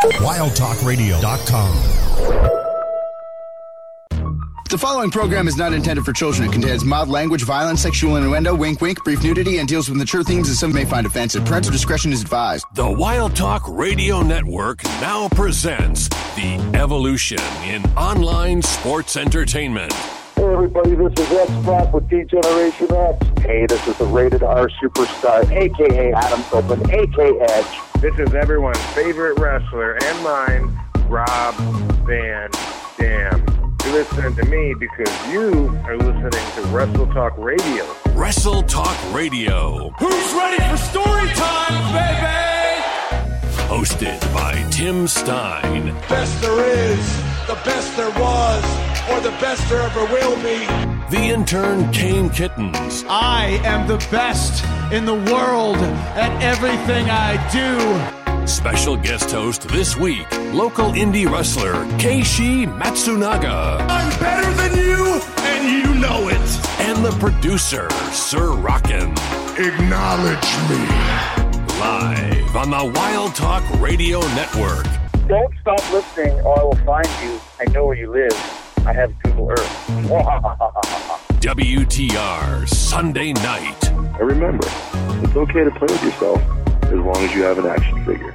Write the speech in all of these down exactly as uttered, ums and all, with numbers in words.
wild talk radio dot com. The following program is not intended for children. It contains mild language, violence, sexual innuendo, wink wink, brief nudity, and deals with mature themes that some may find offensive. Parental discretion is advised. The Wild Talk Radio Network now presents the evolution in online sports entertainment. Hey everybody, this is X-Pac with D-Generation X. Hey, this is the Rated R Superstar, a k a. Adam Copeland, a k a. Edge. This is everyone's favorite wrestler and mine, Rob Van Dam. You're listening to me because you are listening to Wrestle Talk Radio. Wrestle Talk Radio. Who's ready for story time, baby? Hosted by Tim Stein. Best there is, the best there was, or the best there ever will be. The intern Kane Kittens. I am the best in the world at everything I do. Special guest host this week, local indie wrestler Keishi Matsunaga. I'm better than you, and you know it. And the producer, Sir Rockin'. Acknowledge me. Live on the Wild Talk Radio Network. Don't stop listening or I will find you. I know where you live. I have Google Earth. W T R Sunday night. And remember, it's okay to play with yourself as long as you have an action figure.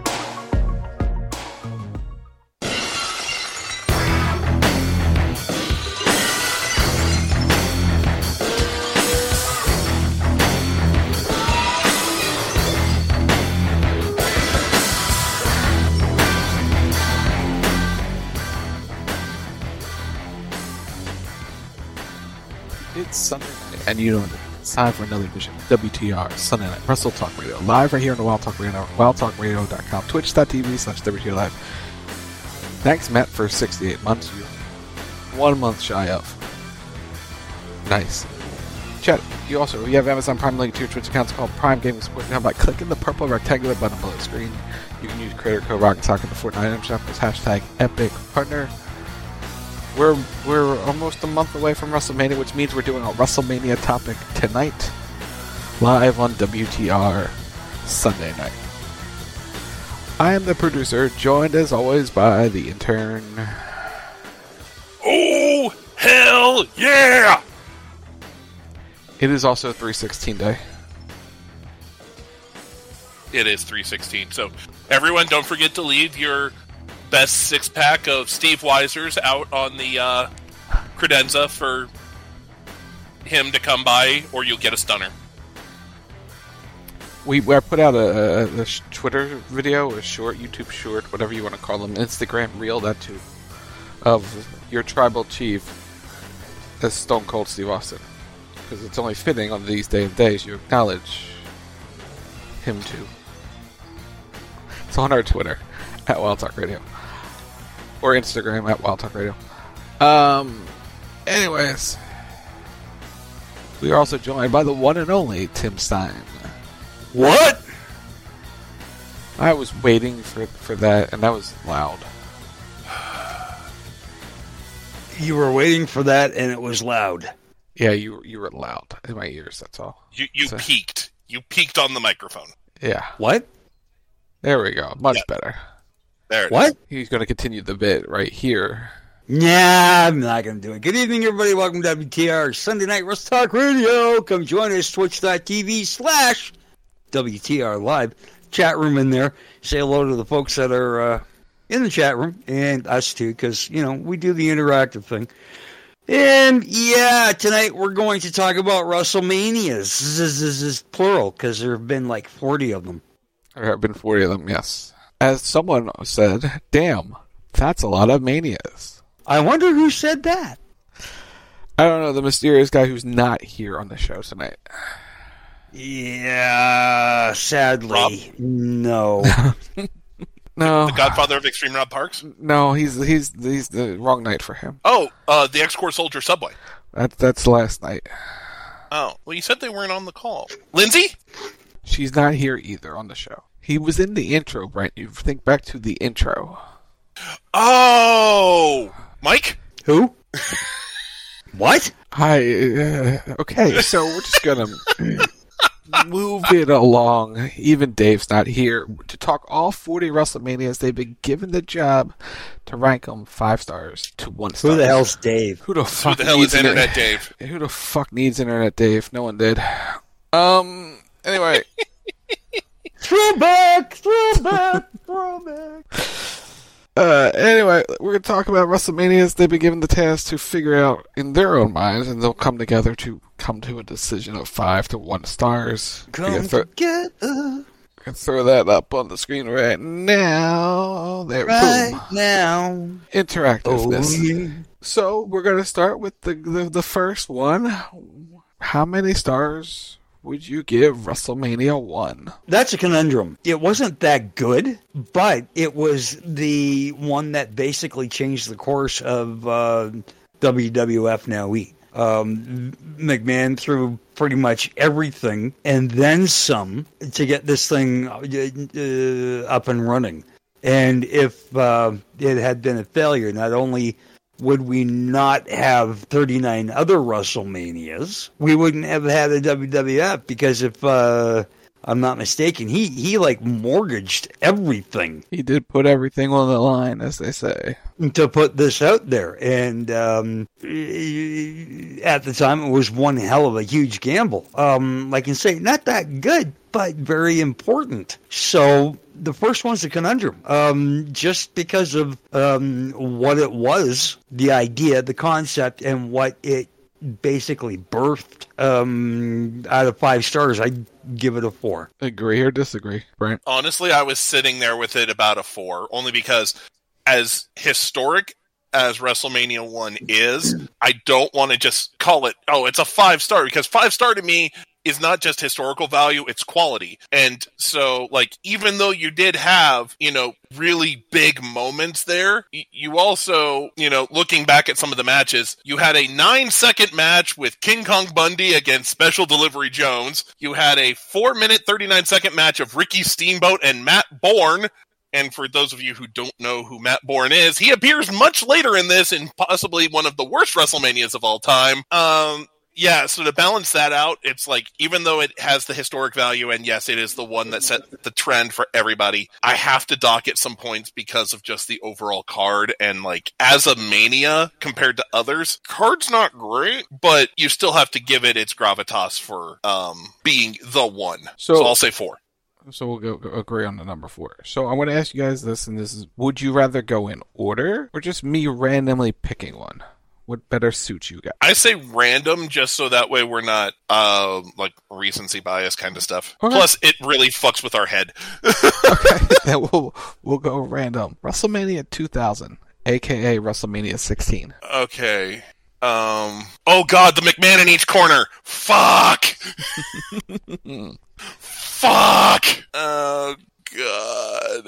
It's Sunday night, and you know it's time for another edition of W T R Sunday Night Wrestle Talk Radio, live right here on the Wild Talk Radio Network, wild talk radio dot com, twitch dot t v slash W T R Live. Thanks, Matt, for sixty-eight months. You're one month shy of. Nice. Chat, you also, you have Amazon Prime Link to your Twitch account. It's called Prime Gaming Support now by clicking the purple rectangular button below the screen. You can use creator code ROCKETSOCK in the Fortnite item shop with hashtag Epic Partner. We're we're almost a month away from WrestleMania, which means we're doing a WrestleMania topic tonight, live on W T R Sunday night. I am the producer, joined as always by the intern. Oh, hell yeah! It is also three sixteen day. It is three sixteen, so everyone don't forget to leave your best six-pack of Steve Weiser's out on the uh, credenza for him to come by, or you'll get a stunner. We I put out a, a, a Twitter video, a short, YouTube short, whatever you want to call them, Instagram reel, that too, of your tribal chief as Stone Cold Steve Austin. Because it's only fitting on these day and days you acknowledge him too. It's on our Twitter, at Wild Talk Radio. Or Instagram at Wild Talk Radio. Um, anyways, we are also joined by the one and only Tim Stein. What? I was waiting for for that, and that was loud. You were waiting for that, and it was loud. Yeah, you you were loud in my ears. That's all. You you so, peaked. You peaked on the microphone. Yeah. What? There we go. Much yeah. better. There it what? is. He's going to continue the bit right here. Nah, I'm not going to do it. Good evening, everybody. Welcome to W T R Sunday Night Wrestle Talk Radio. Come join us, twitch dot t v slash W T R Live. Chat room in there. Say hello to the folks that are uh, in the chat room, and us too, because, you know, we do the interactive thing. And, yeah, tonight we're going to talk about WrestleManias. This is, this is plural, because there have been like forty of them. There have been forty of them, yes. As someone said, damn, that's a lot of manias. I wonder who said that. I don't know, the mysterious guy who's not here on the show tonight. Yeah, sadly, Rob? no. No. The godfather of Extreme Rob Parks? No, he's he's he's the wrong night for him. Oh, uh, the X-Corps Soldier Subway. That, that's last night. Oh, well, you said they weren't on the call. Lindsay? She's not here either on the show. He was in the intro, Brent. You think back to the intro. Oh! Mike? Who? What? Hi. Uh, okay, so we're just gonna move it along. Even Dave's not here to talk all forty WrestleManias. They've been given the job to rank them five stars to one star. Who the hell's Dave? Who the fuck Who the hell needs is Internet Dave? Who the fuck needs Internet Dave? No one did. Um. Anyway. Throwback, throwback, throwback. Uh, anyway, we're going to talk about WrestleManias. They've been given the task to figure out in their own minds, and they'll come together to come to a decision of five to one stars. Come throw, together. I can throw that up on the screen right now. There, right boom. now. Interactiveness. Oh, yeah. So, we're going to start with the, the the first one. How many stars would you give WrestleMania one? That's a conundrum. It wasn't that good, but it was the one that basically changed the course of uh, W W F Now E. Um, McMahon threw pretty much everything and then some to get this thing uh, up and running. And if uh, it had been a failure, not only would we not have thirty-nine other WrestleManias, we wouldn't have had a W W F, because if uh, I'm not mistaken, he, he like mortgaged everything. He did put everything on the line, as they say, to put this out there. And um, at the time, it was one hell of a huge gamble. Um, like I say, not that good, but very important. So the first one's a conundrum, um, just because of um, what it was, the idea, the concept, and what it basically birthed. Um, out of five stars, I'd give it a four. Agree or disagree, Brent? Honestly, I was sitting there with it about a four, only because as historic as WrestleMania one is, I don't want to just call it, oh, it's a five star, because five star to me is not just historical value, it's quality. And so, like, even though you did have, you know, really big moments there, y- you also, you know, looking back at some of the matches, you had a nine-second match with King Kong Bundy against Special Delivery Jones. You had a four-minute, thirty-nine-second match of Ricky Steamboat and Matt Bourne. And for those of you who don't know who Matt Bourne is, he appears much later in this in possibly one of the worst WrestleManias of all time. Um... Yeah, so to balance that out, it's like, even though it has the historic value, and yes, it is the one that set the trend for everybody, I have to dock it some points because of just the overall card. And like, as a Mania compared to others, card's not great, but you still have to give it its gravitas for um, being the one. So, so I'll say four. So we'll go, go agree on the number four. So I want to ask you guys this, and this is, would you rather go in order, or just me randomly picking one? Would better suit you guys? I say random, just so that way we're not uh, like recency bias kind of stuff. Okay. Plus, it really fucks with our head. Okay, then we'll we'll go random. WrestleMania two thousand, aka WrestleMania sixteen. Okay. Um. Oh God, the McMahon in each corner. Fuck. Fuck. Oh God.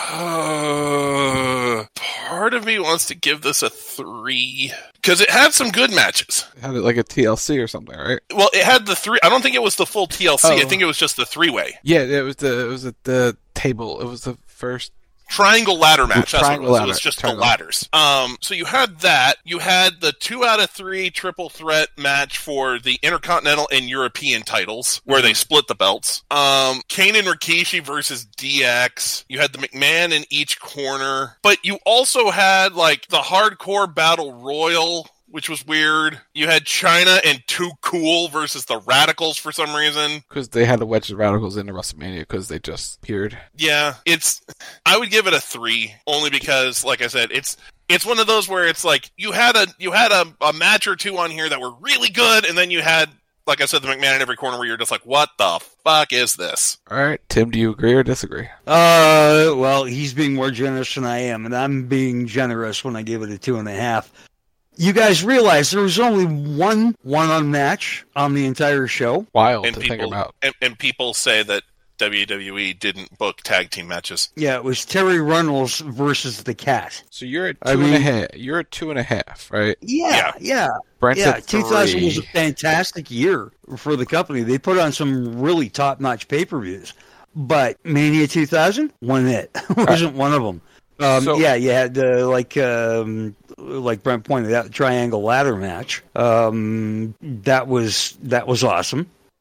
Part of me wants to give this a three because it had some good matches. It had it like a T L C or something, right? Well, it had the three. I don't think it was the full T L C. Oh. I think it was just the three-way. Yeah, it was the it was at the table. It was the first triangle ladder match. That's triangle what it was. Ladder. It was just triangle. the ladders. Um, so you had that. You had the two out of three triple threat match for the Intercontinental and European titles, where they split the belts. Um, Kane and Rikishi versus D X. You had the McMahon in each corner, but you also had like the Hardcore Battle Royal, which was weird. You had China and Too Cool versus the Radicals for some reason. Because they had to wedge the Radicals into WrestleMania because they just appeared. Yeah, it's... I would give it a three, only because, like I said, it's it's one of those where it's like, you had a you had a, a match or two on here that were really good, and then you had, like I said, the McMahon in every corner where you're just like, what the fuck is this? All right, Tim, do you agree or disagree? Uh, well, he's being more generous than I am, and I'm being generous when I give it a two and a half. You guys realize there was only one one-on match on the entire show? Wild and to people, think about. And, and people say that W W E didn't book tag team matches. Yeah, it was Terry Runnels versus the Cat. So you're at two I and mean, a half. You're at two and a half, right? Yeah, yeah. yeah. Brent's yeah, at two thousand three. was a fantastic year for the company. They put on some really top-notch pay-per-views. But Mania two thousand, wasn't it? wasn't one of them. Um, So- yeah, you had uh, like um, like Brent pointed out, the triangle ladder match. Um, that was that was awesome.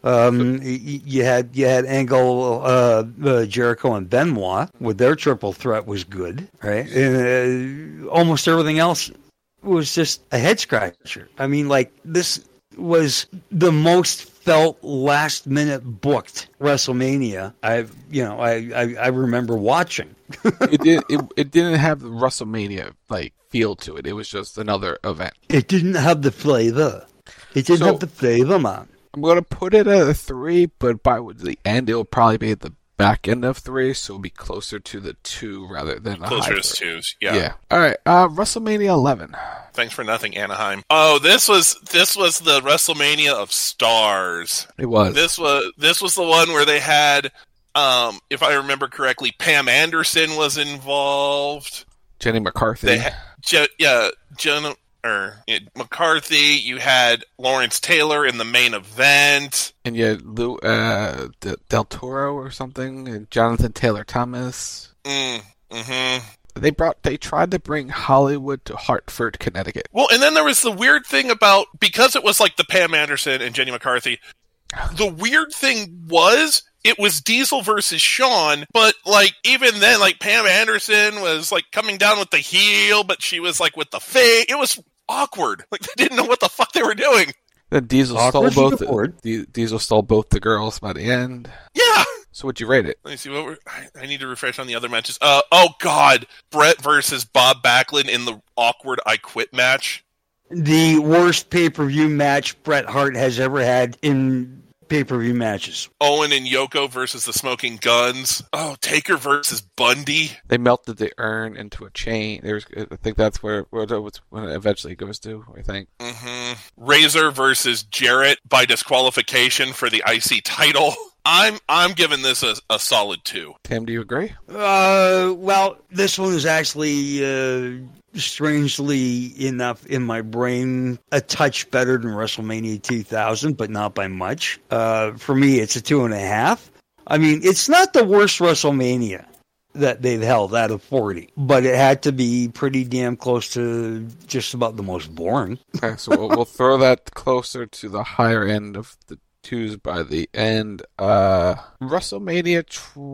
Um, you, you had you had Angle, uh, uh, Jericho, and Benoit with their triple threat was good, right? And, uh, almost everything else was just a head scratcher. I mean, like, this was the most felt last minute booked WrestleMania I've you know I I, I remember watching. it did it, it didn't have the WrestleMania like feel to it. It was just another event. It didn't have the flavor. It didn't So, have the flavor, man. I'm gonna put it at a three, but by the end it will probably be at the back end of three, so it'll be closer to the two rather than a Closer high to three. twos, yeah. Yeah. All right. Uh, WrestleMania eleven. Thanks for nothing, Anaheim. Oh, this was this was the WrestleMania of stars. It was. This was this was the one where they had, um, if I remember correctly, Pam Anderson was involved. Jenny McCarthy. They had, Je- yeah, Jen or yeah, McCarthy. You had Lawrence Taylor in the main event, and you had Lou, uh, D- Del Toro or something, and Jonathan Taylor Thomas. Mm, mm-hmm. They brought. They tried to bring Hollywood to Hartford, Connecticut. Well, and then there was the weird thing about, because it was like the Pam Anderson and Jenny McCarthy, the weird thing was it was Diesel versus Shawn, but like even then, like Pam Anderson was like coming down with the heel, but she was like with the face. It was awkward. Like they didn't know what the fuck they were doing. Then Diesel Awkward stole both. support. The, Diesel stole both the girls by the end. Yeah. So what'd you rate it? Let me see what we're, I, I need to refresh on the other matches. Uh oh god, Brett versus Bob Backlund in the awkward I Quit match. The worst pay-per-view match Bret Hart has ever had in pay-per-view matches. Owen and Yoko versus the Smoking Guns. Oh, Taker versus Bundy. They melted the urn into a chain. There's, I think that's where, where it when it eventually goes to. I think. Mm-hmm. Razor versus Jarrett by disqualification for the I C title. I'm I'm giving this a, a solid two. Tim, do you agree? Uh, well, this one is actually, uh, strangely enough, in my brain, a touch better than WrestleMania two thousand, but not by much. Uh, for me, it's a two and a half. I mean, it's not the worst WrestleMania that they've held out of forty, but it had to be pretty damn close to just about the most boring. Okay, so we'll, we'll throw that closer to the higher end of the twos by the end. Uh, WrestleMania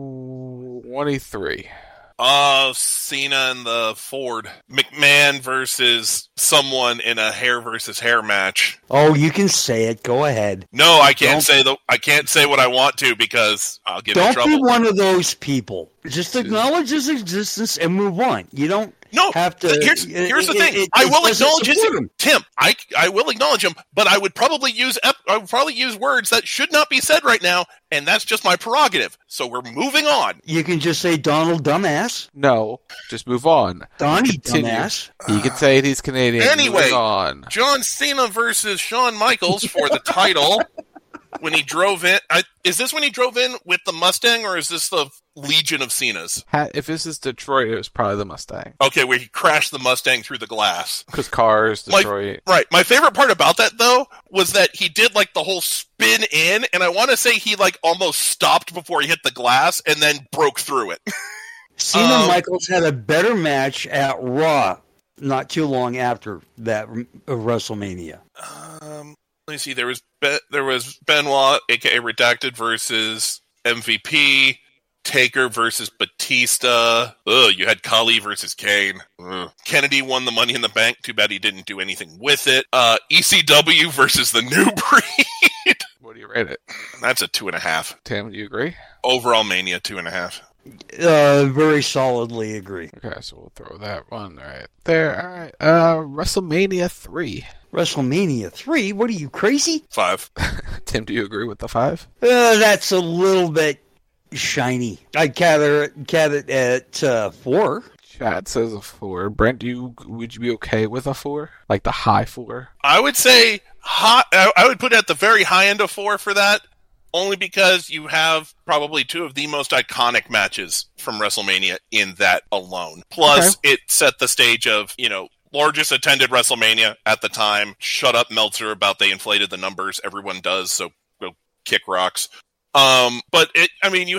twenty-three. Oh, Cena and the Ford. McMahon versus someone in a hair versus hair match. Oh, you can say it. Go ahead. No, I can't Don't- say the I can't say what I want to because I'll get in Don't trouble. be one of those people. Just acknowledge his existence and move on. You don't No, have to. here's, here's the it- thing. it- I it will doesn't acknowledge his support him. Tim. I, I will acknowledge him, but I would probably use ep- I would probably use words that should not be said right now, and that's just my prerogative. So we're moving on. You can just say Donald dumbass. No, just move on. Donnie Continue. dumbass. He can say he's Canadian. Anyway, Moving on. John Cena versus Shawn Michaels for the title. When he drove in, I, is this when he drove in with the Mustang, or is this the Legion of Cenas? Ha- If this is Detroit, it was probably the Mustang. Okay, where he crashed the Mustang through the glass. Because cars, My- Detroit. right. My favorite part about that, though, was that he did, like, the whole spin in, and I want to say he, like, almost stopped before he hit the glass and then broke through it. Cena Um, Michaels had a better match at Raw not too long after that uh, WrestleMania. Um, let me see. There was Be- there was Benoit, aka Redacted, versus M V P. Taker versus Batista. Ugh, you had Khali versus Kane. Ugh. Kennedy won the Money in the Bank. Too bad he didn't do anything with it. Uh, E C W versus the New Breed. What do you rate it? That's a two and a half. Tim, do you agree? Overall Mania, two and a half. Uh, very solidly agree. Okay, so we'll throw that one right there. All right. Uh, WrestleMania three. WrestleMania three? What are you, crazy? Five. Tim, do you agree with the five? Uh, that's a little bit shiny. I'd gather it, gather it at uh, four. Chad says a four. Brent, do you would you be okay with a four? Like the high four? I would say high, I I would put it at the very high end of four for that, only because you have probably two of the most iconic matches from WrestleMania in that alone. Plus, Okay. it set the stage of, you know, largest attended WrestleMania at the time. Shut up, Meltzer, about they inflated the numbers. Everyone does, so go kick rocks. Um, but it, I mean, you had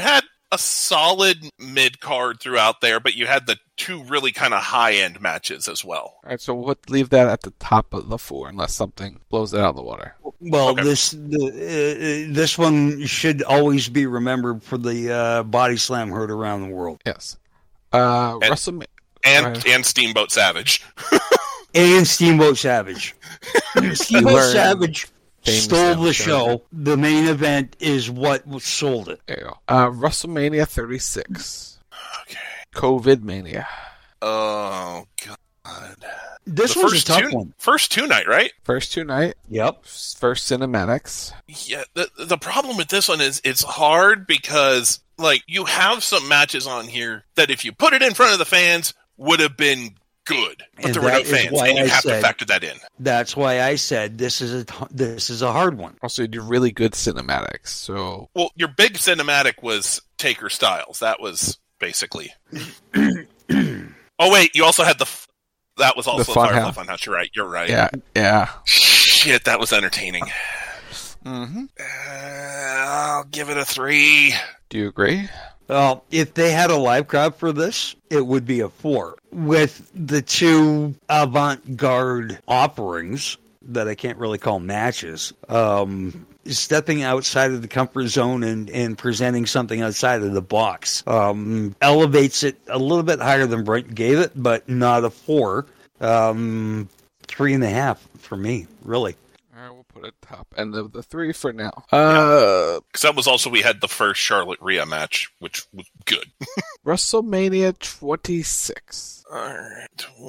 a solid mid card throughout there, but you had the two really kind of high end matches as well. All right, so we'll leave that at the top of the four unless something blows it out of the water. Well, Okay. this the, uh, this one should always be remembered for the uh, body slam heard around the world. Yes. Uh, And- WrestleMania. And and Steamboat Savage. And Steamboat Savage. Steamboat learn Savage famous stole now, the so- show. The main event is what sold it. There you go. Uh, WrestleMania thirty-six. Okay. COVID Mania. Oh god. This The was a first tough two, one. First two night, right? First two night. Yep. First cinematics. Yeah. The the problem with this one is it's hard because like you have some matches on here that if you put it in front of the fans would have been good, but And there were no that is fans, why and you I have said- to factor that in. That's why I said this is a t- this is a hard one. Also, you do really good cinematics. So Well, your big cinematic was Taker Styles. That was basically. Oh wait, you also had the. F- that was also The Fun Firefly House. Funhouse. You're right. You're right. yeah, yeah. Shit, that was entertaining. Mm-hmm. Uh, I'll give it a three. Do you agree? Well, if they had a live crowd for this, it would be a four. With the two avant-garde offerings that I can't really call matches, um, stepping outside of the comfort zone and, and presenting something outside of the box um, elevates it a little bit higher than Brent gave it, but not a four. Um, three and a half for me, really. All right, we'll put it top end of the three for now. Uh, Because that was also we had the first Charlotte Rhea match, which was good. WrestleMania twenty-six. All right,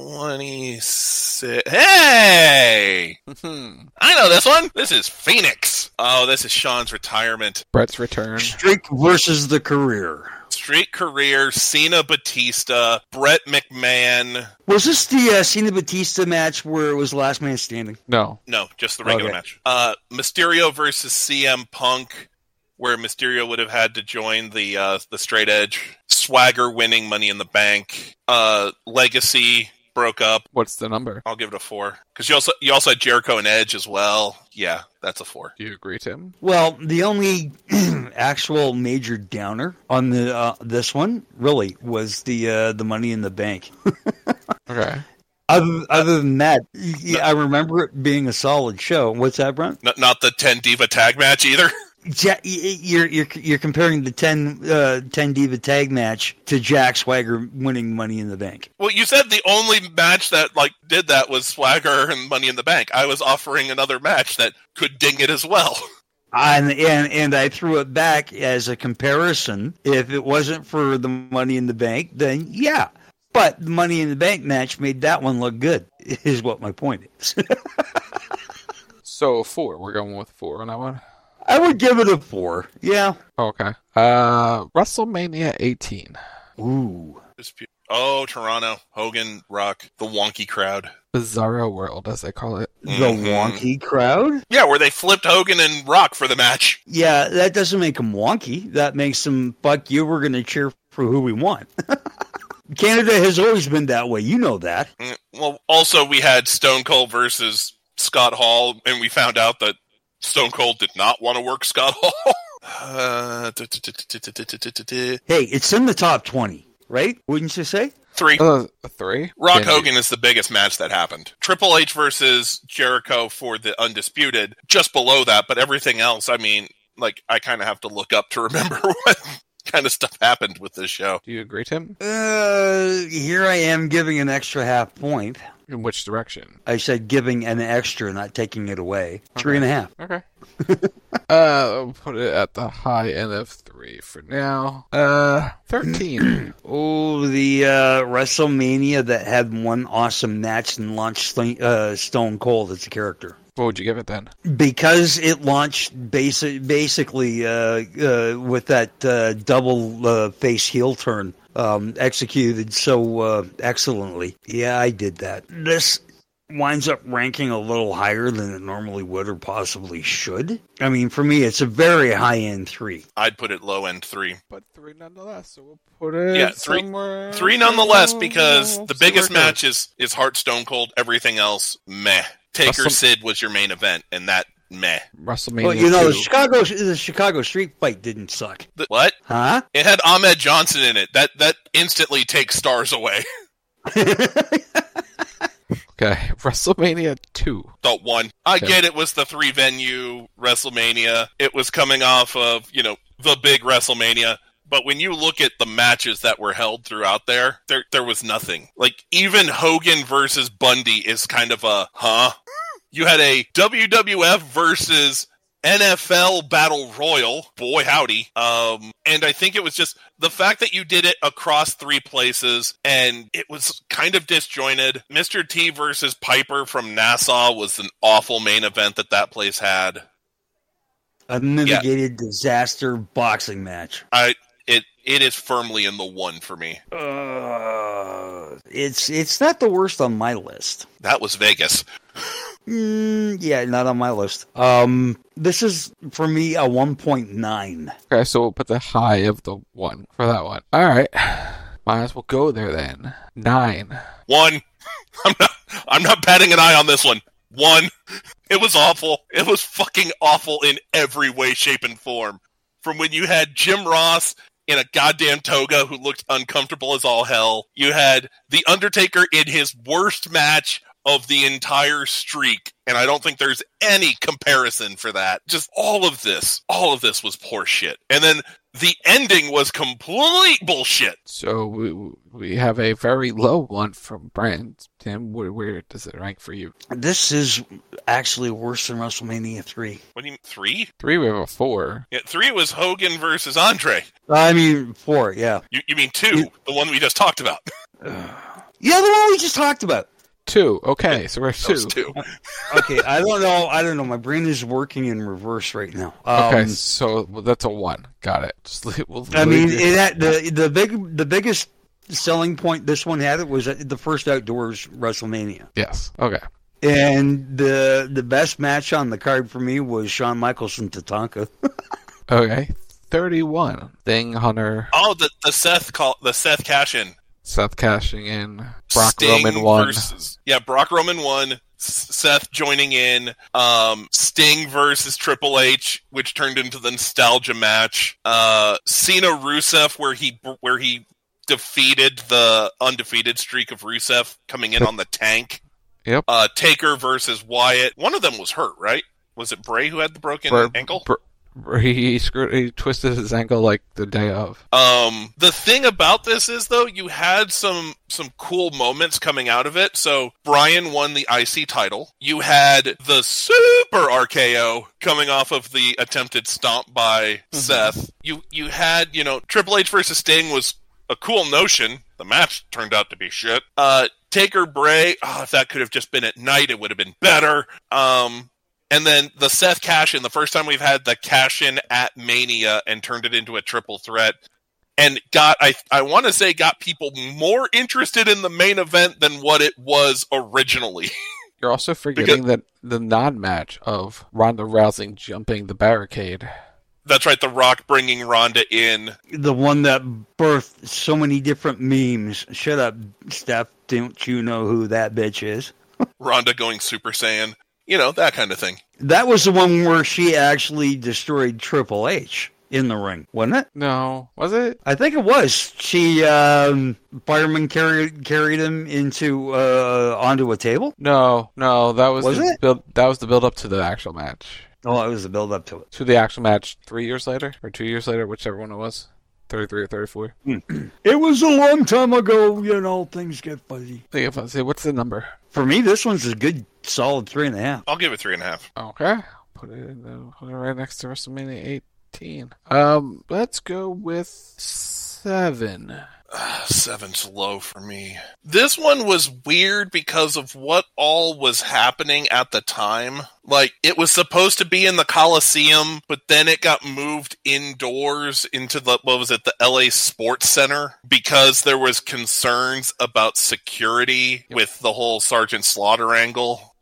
twenty-six. Hey, I know this one. This is Phoenix. Oh, this is Sean's retirement. Brett's return. Streak versus the career. Street career, Cena Batista, Brett McMahon. Was this the uh, Cena Batista match where it was last man standing? No. No, just the regular Okay. match. Uh, Mysterio versus C M Punk, where Mysterio would have had to join the uh, the straight edge. Swagger winning Money in the Bank. Uh, Legacy broke up. What's the number? I'll give it a four. Because you also you also had Jericho and Edge as well. Yeah, that's a four. Do you agree, Tim? Well, the only actual major downer on the uh, this one really was the uh, the Money in the Bank. Okay. Other, other than that, yeah, I remember it being a solid show. What's that, Brent? Not, not the ten Diva tag match either. Ja- you're you're you're comparing the ten, uh, ten Diva tag match to Jack Swagger winning Money in the Bank. Well, you said the only match that like did that was Swagger and Money in the Bank. I was offering another match that could ding it as well. And, and and I threw it back as a comparison. If it wasn't for the Money in the Bank, then yeah. But the Money in the Bank match made that one look good, is what my point is. So four. We're going with four on that one. I would give it a four. Yeah. Okay. Uh, WrestleMania eighteen. Ooh. Dispute. Oh, Toronto, Hogan, Rock, the wonky crowd. Bizarro World, as they call it. The Mhm. wonky crowd? Yeah, where they flipped Hogan and Rock for the match. Yeah, that doesn't make them wonky. That makes them, fuck you, we're going to cheer for who we want. Canada has always been that way. You know that. Mm, Well, also we had Stone Cold versus Scott Hall, and we found out that Stone Cold did not want to work Scott Hall. Uh, duh, duh, duh, duh, duh, duh, duh, duh, duh. Hey, it's in the top twenty, right? Wouldn't you say? Three. Uh, a three. Rock Damn. Hogan is the biggest match that happened. Triple H versus Jericho for the Undisputed, just below that, but everything else, I mean, like, I kind of have to look up to remember what kind of stuff happened with this show. Do you agree, Tim? Uh, here I am giving an extra half point. In which direction? I said giving an extra, not taking it away. Three and a half. Okay. uh, I'll put it at the high end of three for now. Uh, thirteen. Oh, the uh, WrestleMania that had one awesome match and launched uh, Stone Cold as a character. What would you give it then? Because it launched basic, basically uh, uh, with that uh, double uh, face heel turn um, executed so uh, excellently. Yeah, I did that. This winds up ranking a little higher than it normally would or possibly should. I mean, for me, it's a very high-end three. I'd put it low end three. But three nonetheless, so we'll put it Yeah, three- somewhere. Three nonetheless, because We'll the see where biggest it goes. match is, is Heart Stone Cold. Everything else, meh. Taker Awesome. Sid was your main event, and that meh. WrestleMania Well, you know, two. the Chicago the Chicago Street Fight didn't suck. The, what? Huh? It had Ahmed Johnson in it. That that instantly takes stars away. Okay, WrestleMania two. The one. I Okay. get it was the three venue WrestleMania. It was coming off of, you know, the big WrestleMania. But when you look at the matches that were held throughout there, there there was nothing. Like, even Hogan versus Bundy is kind of a, huh? You had a W W F versus N F L Battle Royal. Boy, howdy. Um, and I think it was just the fact that you did it across three places and it was kind of disjointed. Mister T versus Piper from Nassau was an awful main event that that place had. Unmitigated yeah. disaster boxing match. I it it is firmly in the one for me. Uh, it's it's not the worst on my list. That was Vegas. Mm, yeah, not on my list. Um, this is, for me, a one point nine. Okay, so we'll put the high of the one for that one. All right. Might as well go there then. Nine. One. I'm not, I'm not batting an eye on this one. One. It was awful. It was fucking awful in every way, shape, and form. From when you had Jim Ross in a goddamn toga who looked uncomfortable as all hell. You had The Undertaker in his worst match of the entire streak, and I don't think there's any comparison for that. Just all of this, all of this was poor shit. And then the ending was complete bullshit. So we we have a very low one from Brian. Tim, where, where does it rank for you? This is actually worse than WrestleMania three. What do you mean, three? Three, we have a four. Yeah, three was Hogan versus Andre. I mean, four, yeah. You, you mean two, you, the one we just talked about. Uh, yeah, the one we just talked about. Two. Okay, so we're two. two. Okay, I don't know. I don't know. My brain is working in reverse right now. Um, okay, so well, that's a one. Got it. Just leave, we'll I mean, leave it had, the the big the biggest selling point this one had it was the first outdoors WrestleMania. Yes. Okay. And the the best match on the card for me was Shawn Michaels and Tatanka. Okay, thirty-one. Thing Hunter. Oh, the the Seth call the Seth cash in. Seth cashing in. Brock Sting Roman won. Versus, yeah, Brock Roman won. Seth joining in. Um, Sting versus Triple H, which turned into the nostalgia match. Uh, Cena Rusev, where he where he defeated the undefeated streak of Rusev, coming in on the tank. Yep. Uh, Taker versus Wyatt. One of them was hurt, right? Was it Bray who had the broken Br- ankle? Br- He screwed, he twisted his ankle like the day of. Um, the thing about this is, though, you had some some cool moments coming out of it. So Bryan won the I C title. You had the Super R K O coming off of the attempted stomp by mm-hmm. Seth. You you had, you know, Triple H versus Sting was a cool notion. The match turned out to be shit. Uh, Taker Bray, oh, if that could have just been at night, it would have been better. Um... And then the Seth cash-in, the first time we've had the cash-in at Mania and turned it into a triple threat. And got, I I want to say, got people more interested in the main event than what it was originally. You're also forgetting because, that the non-match of Ronda Rousey jumping the barricade. That's right, The Rock bringing Ronda in. The one that birthed so many different memes. Shut up, Steph. Don't you know who that bitch is? Ronda going Super Saiyan. You know, that kind of thing. That was the one where she actually destroyed Triple H in the ring, wasn't it? No. Was it? I think it was. She, um, Fireman carried carried him into, uh, onto a table? No, no, that was, was the it? build, that was the build up to the actual match. Oh, it was the build up to it. To the actual match three years later, or two years later, whichever one it was. thirty-three or thirty-four. It was a long time ago, you know, things get fuzzy. Think if say, what's the number? For me, this one's a good, solid three and a half. I'll give it three and a half. Okay. Put it in the, put it right next to WrestleMania eighteen. Um, let's go with seven. Uh, seven's low for me. This one was weird because of what all was happening at the time. Like, it was supposed to be in the Coliseum, but then it got moved indoors into the, what was it, the L A Sports Center, because there was concerns about security yep. with the whole Sergeant Slaughter angle.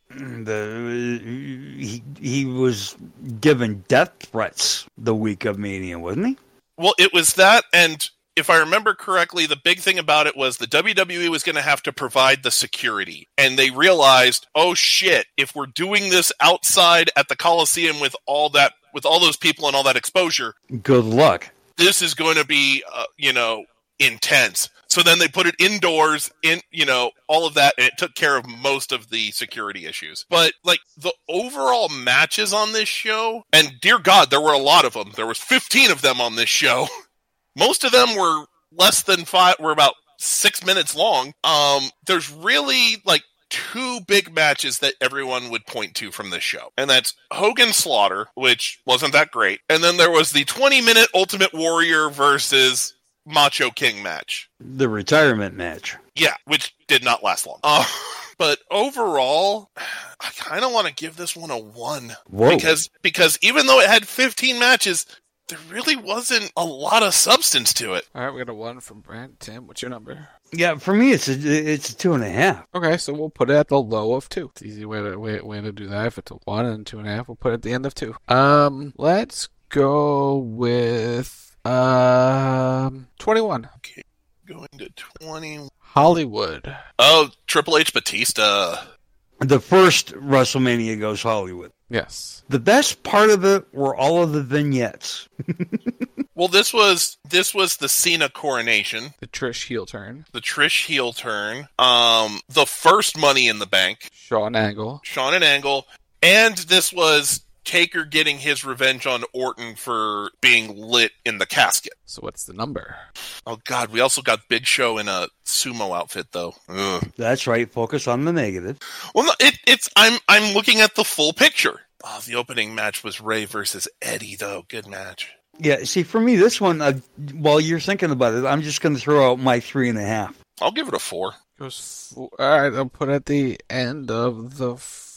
The, he, he was given death threats the week of Mania, wasn't he? Well, it was that, and if I remember correctly, the big thing about it was the W W E was going to have to provide the security. And they realized, oh shit, if we're doing this outside at the Coliseum with all that, with all those people and all that exposure, good luck. This is going to be, uh, you know, intense. So then they put it indoors, in, you know, all of that, and it took care of most of the security issues. But, like, the overall matches on this show, and dear God, there were a lot of them. There was fifteen of them on this show. Most of them were less than five, were about six minutes long. Um, there's really, like, two big matches that everyone would point to from this show. And that's Hogan Slaughter, which wasn't that great. And then there was the twenty-minute Ultimate Warrior versus Macho King match. The retirement match. Yeah, which did not last long. Uh, but overall, I kind of want to give this one a one. Whoa. Because, because even though it had fifteen matches, there really wasn't a lot of substance to it. All right, we got a one from Brent. Tim, what's your number? Yeah, for me, it's a, it's a two and a half. Okay, so we'll put it at the low of two. It's an easy way to, way, way to do that. If it's a one and two and a half, we'll put it at the end of two. Um, let's go with... Um, twenty-one. Okay, going to twenty. Hollywood. Oh, Triple H Batista. The first WrestleMania goes Hollywood. Yes. The best part of it were all of the vignettes. Well, this was this was the Cena coronation, the Trish heel turn, the Trish heel turn, um, the first Money in the Bank, Shawn Angle, Shawn and Angle, and this was Taker getting his revenge on Orton for being lit in the casket. So what's the number? Oh, God. We also got Big Show in a sumo outfit, though. Ugh. That's right. Focus on the negative. Well, no, it, it's I'm I'm looking at the full picture. Oh, the opening match was Ray versus Eddie, though. Good match. Yeah, see, for me, this one, uh, while you're thinking about it, I'm just going to throw out my three and a half. I'll give it a four. It was four. All right, I'll put at the end of the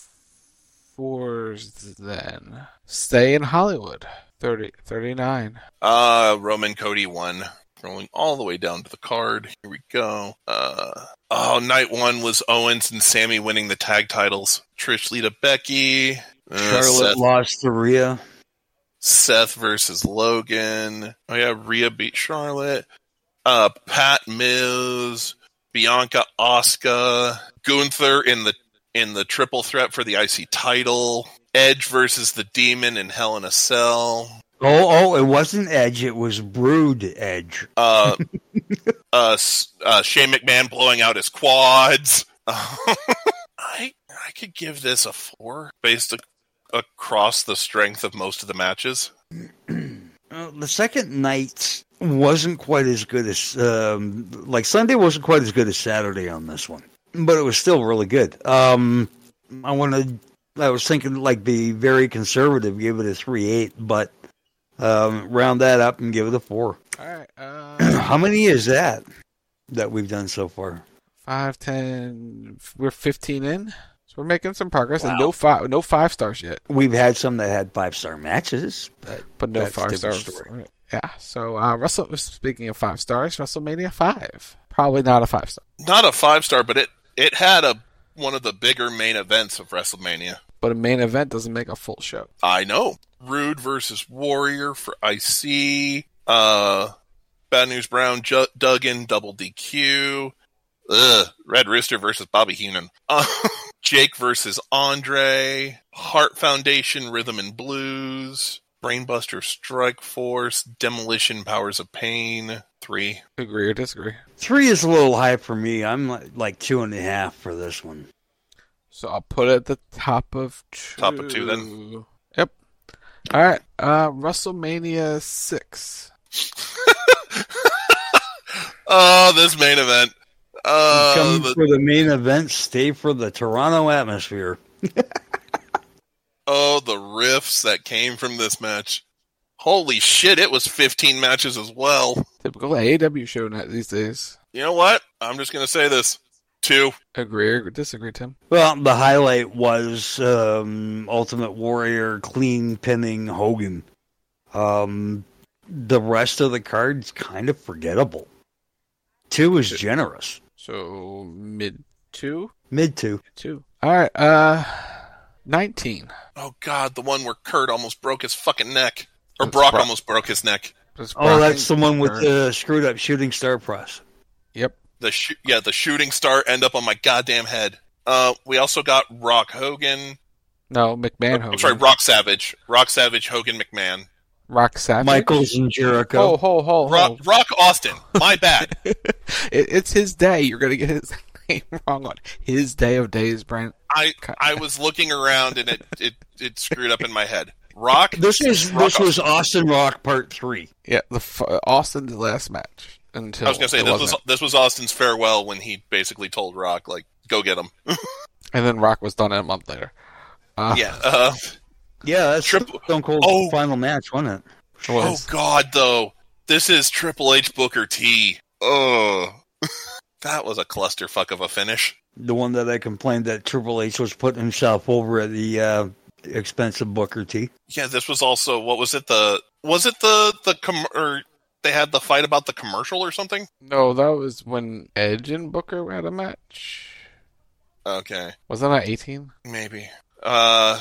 fours then. Stay in Hollywood. thirty, thirty-nine. Uh, Roman Cody won. Rolling all the way down to the card. Here we go. Uh, oh, night one was Owens and Sammy winning the tag titles. Trish, Lita, Becky. Uh, Charlotte Seth, lost to Rhea. Seth versus Logan. Oh, yeah, Rhea beat Charlotte. Uh, Pat Miz. Bianca, Asuka. Gunther in the in the triple threat for the I C title. Edge versus the Demon in Hell in a Cell. Oh, oh, it wasn't Edge. It was Brood Edge. Uh, uh, uh, Shane McMahon blowing out his quads. I I could give this a four based a, across the strength of most of the matches. Uh, the second night wasn't quite as good as, um, like Sunday wasn't quite as good as Saturday on this one, but it was still really good. Um, I wanted, I was thinking like be very conservative, give it a three eight, but um, round that up and give it a four. All right. Uh, How many is that that we've done so far? Five, ten. We're fifteen in. We're making some progress, Wow. and no five, no five stars yet. We've had some that had five star matches, but, but no that's a five different stars. story. Yeah. So, uh, Russell. Speaking of five stars, WrestleMania five, probably not a five star. Not a five star, but it it had a one of the bigger main events of WrestleMania. But a main event doesn't make a full show. I know. Rude versus Warrior for I C. Uh, Bad News Brown, Ju- Duggan, double D Q. Ugh. Red Rooster versus Bobby Heenan. Uh, Jake versus Andre. Heart Foundation, Rhythm and Blues. Brainbuster, Strike Force. Demolition, Powers of Pain. Three. Agree or disagree? Three is a little high for me. I'm like, like two and a half for this one. So I'll put it at the top of two. Top of two, then. Yep. All right. Uh, WrestleMania six. Oh, this main event. Uh, Come the, for the main event, stay for the Toronto atmosphere. oh, the riffs that came from this match. Holy shit, it was fifteen matches as well. Typical A E W show night these days. You know what? I'm just going to say this. Two. Agree or disagree, Tim? Well, the highlight was um, Ultimate Warrior clean pinning Hogan. Um, the rest of the card's kind of forgettable. Two is generous. So mid two? Mid two. Two. All right. Uh, nineteen. Oh, God, the one where Kurt almost broke his fucking neck. Or Brock Brock. almost broke his neck. Oh, that's the one with the screwed up shooting star press. Yep. The sh- yeah, the shooting star end up on my goddamn head. Uh, we also got Rock Hogan. No, McMahon Hogan. I'm sorry, Rock Savage. Rock Savage, Hogan, McMahon. Rock Savage? Michaels and Jericho. Oh, ho, ho, ho. Rock, Rock Austin. My bad. it, it's his day. You're going to get his name wrong on his day of days, Brent. I I was looking around and it, it, it screwed up in my head. Rock. This was Rock this was Austin Rock Part Three. Yeah, the uh, Austin's last match. Until I was gonna say this was this was Austin's farewell when he basically told Rock like, "Go get him." And then Rock was done a month later. Uh, yeah. Uh, yeah, that's Triple Stone Cold's oh, final match, wasn't it? Oh God, though, this is Triple H Booker T. Oh, that was a clusterfuck of a finish. The one that I complained that Triple H was putting himself over at the uh, expense of Booker T. Yeah, this was also what was it the was it the the com- or they had the fight about the commercial or something? No, that was when Edge and Booker had a match. Okay, was that not eighteen? Maybe. Uh,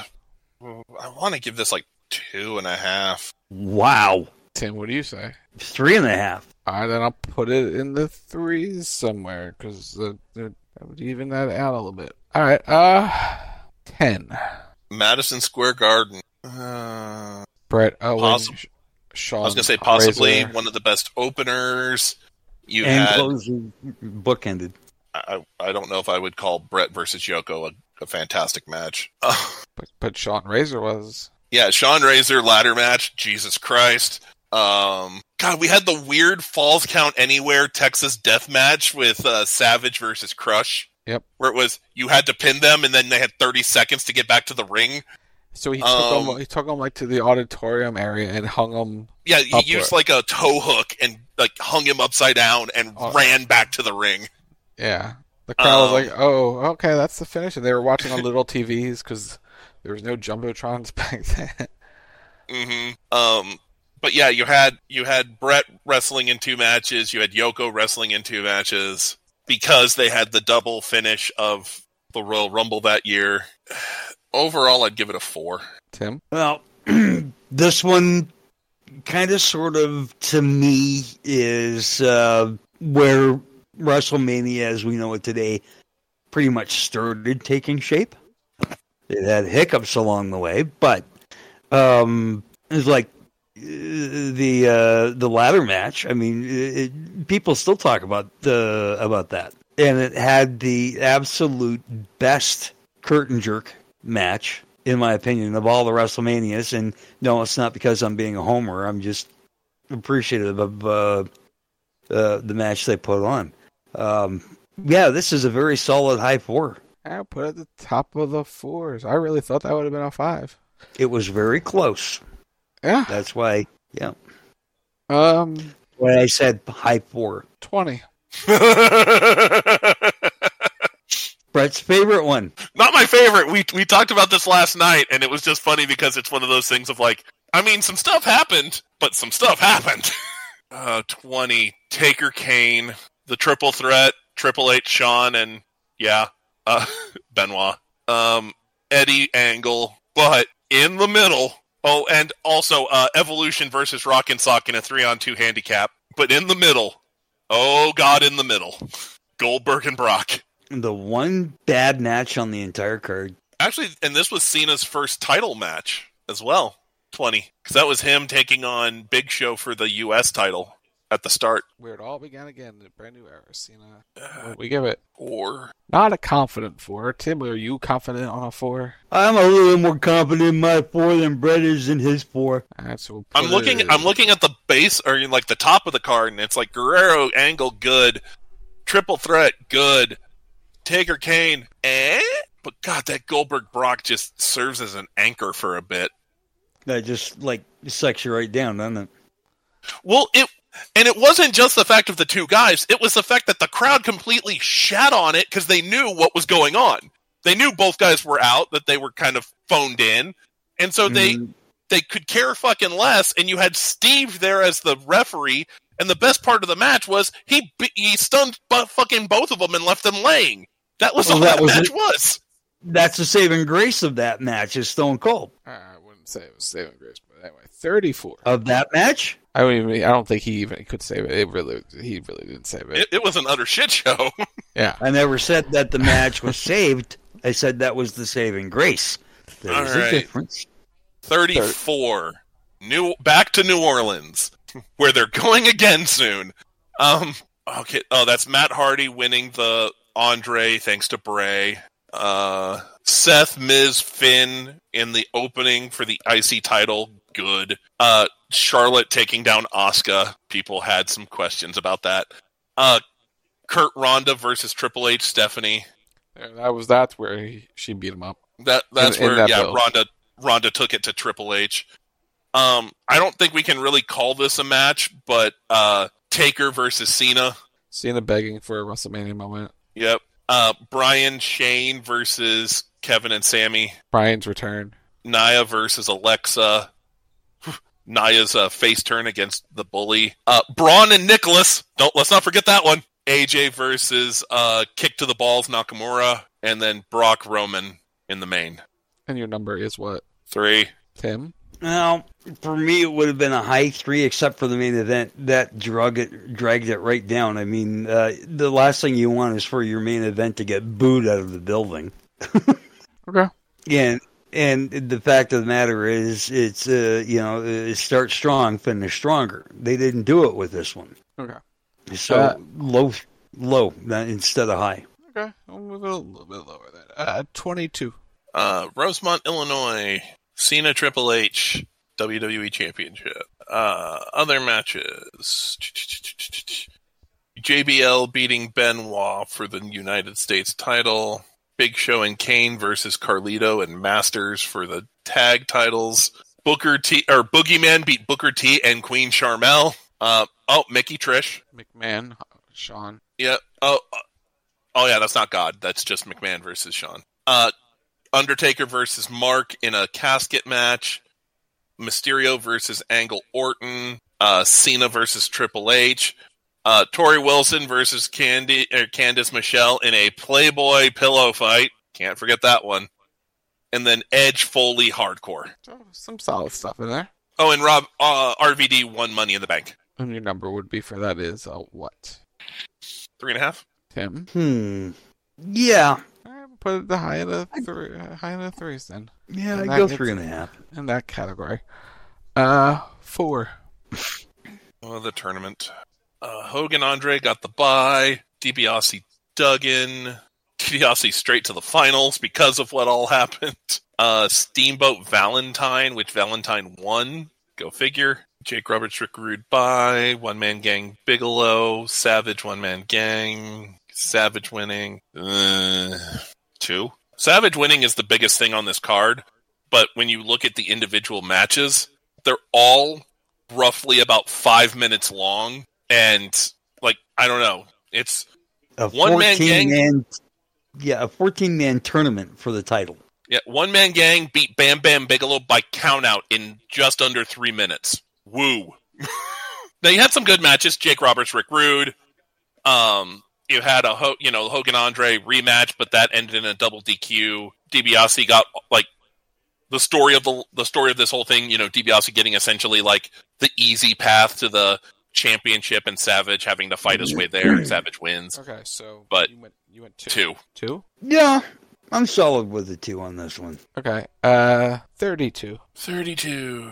I want to give this like two and a half. Wow, Tim, what do you say? Three and a half. All right, then I'll put it in the threes somewhere because uh, that would even that out a little bit. All right, uh, ten. Madison Square Garden. Uh, Brett Owens. Possi- Sean I was going to say possibly Razor. one of the best openers. You and had closing bookended. I, I don't know if I would call Brett versus Yoko a, a fantastic match. but, but Sean Razor was. Yeah, Sean Razor ladder match. Jesus Christ. Um, God, we had the weird Falls Count Anywhere Texas death match with uh, Savage versus Crush. Yep. Where it was you had to pin them and then they had thirty seconds to get back to the ring. So he took um, them. He took them like to the auditorium area and hung them. Yeah, he upward. used like a toe hook and like hung him upside down and oh. ran back to the ring. Yeah, the crowd um, was like, "Oh, okay, that's the finish," and they were watching on little T Vs because there was no jumbotrons back then. Mm-hmm. Um, but yeah, you had you had Brett wrestling in two matches. You had Yoko wrestling in two matches because they had the double finish of the Royal Rumble that year. Overall, I'd give it a four. Tim? Well, this one kind of sort of, to me, is uh, where WrestleMania, as we know it today, pretty much started taking shape. It had hiccups along the way, but um, it's like uh, the uh, the ladder match. I mean, it, people still talk about the about that, and it had the absolute best curtain jerk match, in my opinion, of all the WrestleManias. And no, it's not because I'm being a homer. I'm just appreciative of uh, uh, the match they put on. Um, yeah, this is a very solid high four. I put it at the top of the fours. I really thought that would have been a five. It was very close. Yeah. That's why, yeah. Um, Why I said high four. twenty. Brett's favorite one. Not my favorite. We we talked about this last night, and it was just funny because it's one of those things of like, I mean, some stuff happened, but some stuff happened. uh, twenty. Taker Kane, the triple threat, Triple H, Shawn, and yeah, uh, Benoit. Um, Eddie Angle, but in the middle. Oh, and also uh, Evolution versus Rock and Sock in a three-on-two handicap, but in the middle. Oh God, in the middle. Goldberg and Brock. The one bad match on the entire card. Actually, and this was Cena's first title match as well, twenty. Because that was him taking on Big Show for the U S title at the start. Where it all began again, the brand new era. Cena. Uh, we give it four. Not a confident four. Tim, are you confident on a four? I'm a little more confident in my four than Brett is in his four. Right, so we'll I'm looking. it... I'm looking at the base, or like the top of the card, and it's like Guerrero, Angle, good. Triple threat, good. Taker Kane, eh? But God, that Goldberg Brock just serves as an anchor for a bit. That just like sucks you right down, doesn't it? Well, it and it wasn't just the fact of the two guys. It was the fact that the crowd completely shat on it because they knew what was going on. They knew both guys were out, that they were kind of phoned in, and so they mm. they could care fucking less. And you had Steve there as the referee, and the best part of the match was he he stunned fucking both of them and left them laying. That was well, all that, that was match it. was. That's the saving grace of that match is Stone Cold. I wouldn't say it was saving grace, but anyway, thirty-four. Of that match? I mean, I don't think he even could save it. It really, he really didn't save it. It, it was an utter shit show. Yeah. I never said that the match was saved. I said that was the saving grace. There's All right. a difference. thirty-four. New back to New Orleans, where they're going again soon. Um. Okay. Oh, that's Matt Hardy winning the Andre thanks to Bray. Uh, Seth, Miz, Finn in the opening for the I C title. Good. Uh, Charlotte taking down Asuka. People had some questions about that. Uh, Kurt Ronda versus Triple H. Stephanie. Yeah, that was that's where he, she beat him up. That that's In- in where that yeah build. Ronda Ronda took it to Triple H. Um, I don't think we can really call this a match, but uh, Taker versus Cena. Cena begging for a WrestleMania moment. Yep. Uh, Brian Shane versus Kevin and Sammy. Brian's return. Nia versus Alexa. Nia's uh, face turn against the Bully. Uh, Braun and Nicholas. Don't let's not forget that one. A J versus uh, Kick to the Balls Nakamura, and then Brock Roman in the main. And your number is what? Three. Tim? Now, for me, it would have been a high three, except for the main event. That drug it, dragged it right down. I mean, uh, the last thing you want is for your main event to get booed out of the building. Okay. And and the fact of the matter is, it's uh, you know, uh, start strong, finish stronger. They didn't do it with this one. Okay. So Uh, low, low instead of high. Okay. I'll move it a little bit lower then. Uh, twenty-two. Uh, Rosemont, Illinois. Cena Triple H W W E Championship. Uh, other matches. J B L beating Benoit for the United States title. Big Show and Kane versus Carlito and Masters for the tag titles. Booker T or Boogeyman beat Booker T and Queen Sharmell. Uh, oh, Mickey Trish. McMahon, Sean. Yeah. Oh, uh, oh yeah. That's not God. That's just McMahon versus Sean. Uh, Undertaker versus Mark in a casket match. Mysterio versus Angle Orton. Uh, Cena versus Triple H. Uh, Tori Wilson versus Candy or Candice Michelle in a Playboy pillow fight. Can't forget that one. And then Edge Foley Hardcore. So, some solid stuff in there. Oh, and Rob uh, R V D won Money in the Bank. And your number would be for that is uh, what? Three and a half. Tim? Hmm. Yeah. Put it the high of the three, uh, high of the threes then. Yeah, And I that go gets three and a half. in that category. Uh, four. Oh, the tournament. Uh, Hogan Andre got the bye. DiBiase Duggan. DiBiase straight to the finals because of what all happened. Uh, Steamboat Valentine, which Valentine won. Go figure. Jake Roberts, Rick Rude bye. One Man Gang Bigelow. Savage One Man Gang. Savage winning. Uh, two. Savage winning is the biggest thing on this card, but when you look at the individual matches, they're all roughly about five minutes long, and, like, I don't know. It's A one-man gang. Man, yeah, a fourteen-man tournament for the title. Yeah, one-man gang beat Bam Bam Bigelow by countout in just under three minutes. Woo. Now, you had some good matches. Jake Roberts, Rick Rude. Um... You had a Ho- you know Hogan Andre rematch, but that ended in a double D Q. DiBiase got like the story of the the story of this whole thing. You know, DiBiase getting essentially like the easy path to the championship, and Savage having to fight his way there. Savage wins. Okay, so but you went you went two. Two. Two? Yeah, I'm solid with the two on this one. Okay, uh, thirty-two. Thirty-two.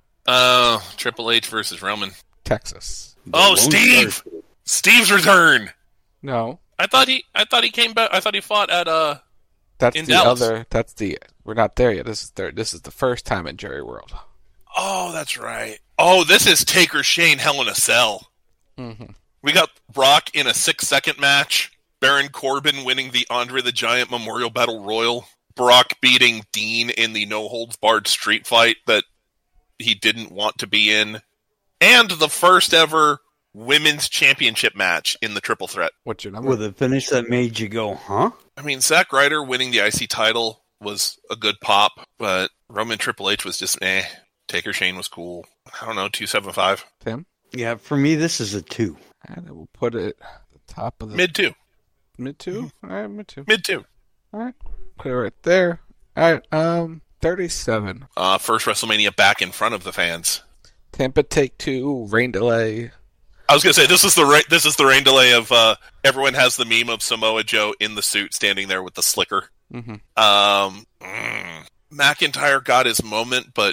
Uh, Triple H versus Roman. Texas. Oh, Steve! Steve's return. No, I thought he. I thought he came back. I thought he fought at uh. that's in the Dallas. other. That's the. We're not there yet. This is third. This is the first time in Jerry World. Oh, that's right. Oh, this is Taker Shane Hell in a Cell. Mm-hmm. We got Brock in a six-second match. Baron Corbin winning the Andre the Giant Memorial Battle Royal. Brock beating Dean in the no-holds-barred street fight that he didn't want to be in. And the first ever women's championship match in the triple threat. What's your number? With a finish that made you go, huh? I mean, Zack Ryder winning the I C title was a good pop, but Roman Triple H was just eh. Taker Shane was cool. I don't know, two seventy-five. Tim? Yeah, for me, this is a two. And we'll put it at the top of the... Mid two. Mid two? All right, mid two. Mid two. All right. Put it right there. All right, um, thirty-seven. Uh, first WrestleMania back in front of the fans. Tampa Take Two, rain delay. I was gonna say this is the ra- this is the rain delay of uh, everyone has the meme of Samoa Joe in the suit standing there with the slicker. Mm-hmm. Um, mm, McIntyre got his moment, but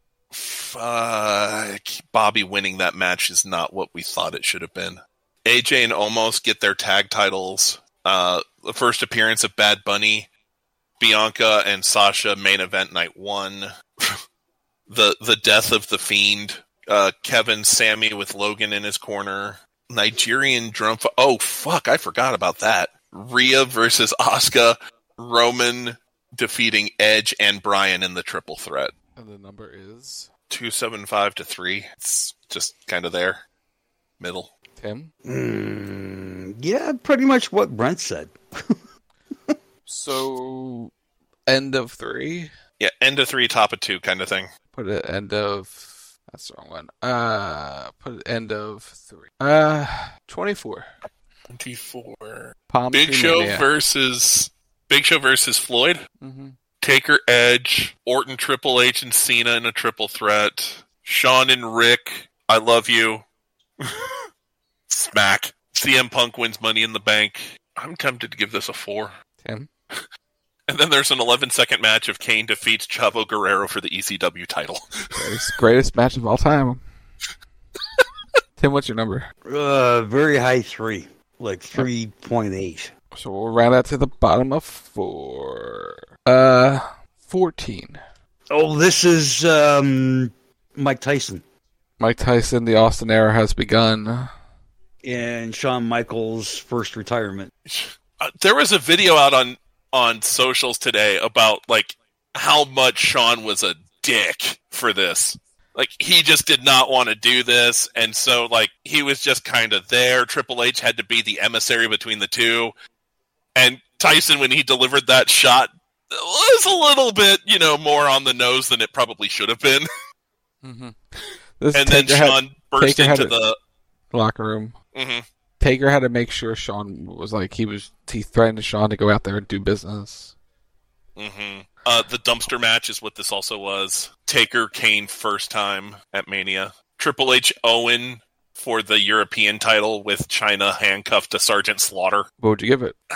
uh, Bobby winning that match is not what we thought it should have been. A J and Omos get their tag titles. Uh, the first appearance of Bad Bunny, Bianca and Sasha main event night one. the the death of the Fiend. Uh, Kevin, Sammy with Logan in his corner. Nigerian drum. F- oh, fuck. I forgot about that. Rhea versus Asuka. Roman defeating Edge and Bryan in the triple threat. And the number is? two seventy-five to three. It's just kind of there. Middle. Tim? Mm, yeah, pretty much what Brent said. So, end of three? Yeah, end of three, top of two kind of thing. Put it end of... That's the wrong one. Uh, put it end of three. Uh, twenty-four. twenty-four. Palm Big Show Mania. versus Big Show versus Floyd. Mm-hmm. Taker, Edge, Orton, Triple H, and Cena in a triple threat. Shawn and Rick, I love you. Smack. C M Punk wins Money in the Bank. I'm tempted to give this a four. Tim? And then there's an eleven second match of Kane defeats Chavo Guerrero for the E C W title. Greatest, greatest match of all time. Tim, what's your number? Uh, very high three. Like three point eight. So we'll round out to the bottom of four. Uh, fourteen. Oh, this is um, Mike Tyson. Mike Tyson, the Austin era has begun. And Shawn Michaels' first retirement. Uh, there was a video out on on socials today about like how much Shawn was a dick for this. Like he just did not want to do this, and so like he was just kind of there. Triple H had to be the emissary between the two, and Tyson, when he delivered that shot, was a little bit, you know, more on the nose than it probably should have been. Mm-hmm. And then Shawn had, burst Taker into had the locker room. Mm-hmm. Taker had to make sure Shawn was like he was. He threatened Shawn to go out there and do business. Mm-hmm. Uh, the dumpster match is what this also was. Taker Kane first time at Mania. Triple H Owen for the European title with China handcuffed to Sergeant Slaughter. What would you give it? Uh,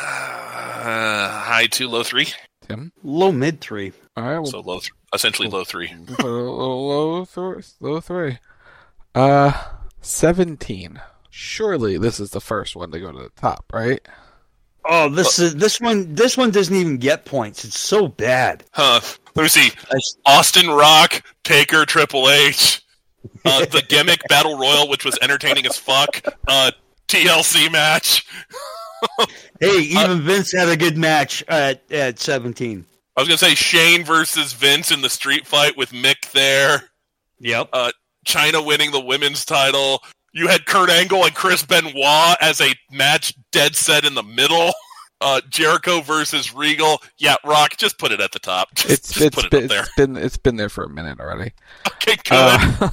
high two, low three. Tim? Low mid three. All right. Well, so low, th- essentially low three. Put a little low, th- low three. Uh, seventeen. Surely this is the first one to go to the top, right? Oh, this is this one. This one doesn't even get points. It's so bad. Huh. Let me see. Austin Rock, Taker, Triple H, uh, the gimmick Battle Royal, which was entertaining as fuck. Uh, T L C match. Hey, even uh, Vince had a good match at at seventeen. I was gonna say Shane versus Vince in the street fight with Mick there. Yep. Uh, Chyna winning the women's title. You had Kurt Angle and Chris Benoit as a match dead set in the middle. Uh, Jericho versus Regal. Yeah, Rock, just put it at the top. Just, it's just it's, put it been, up there. it's been it's been there for a minute already. Okay, good. Uh,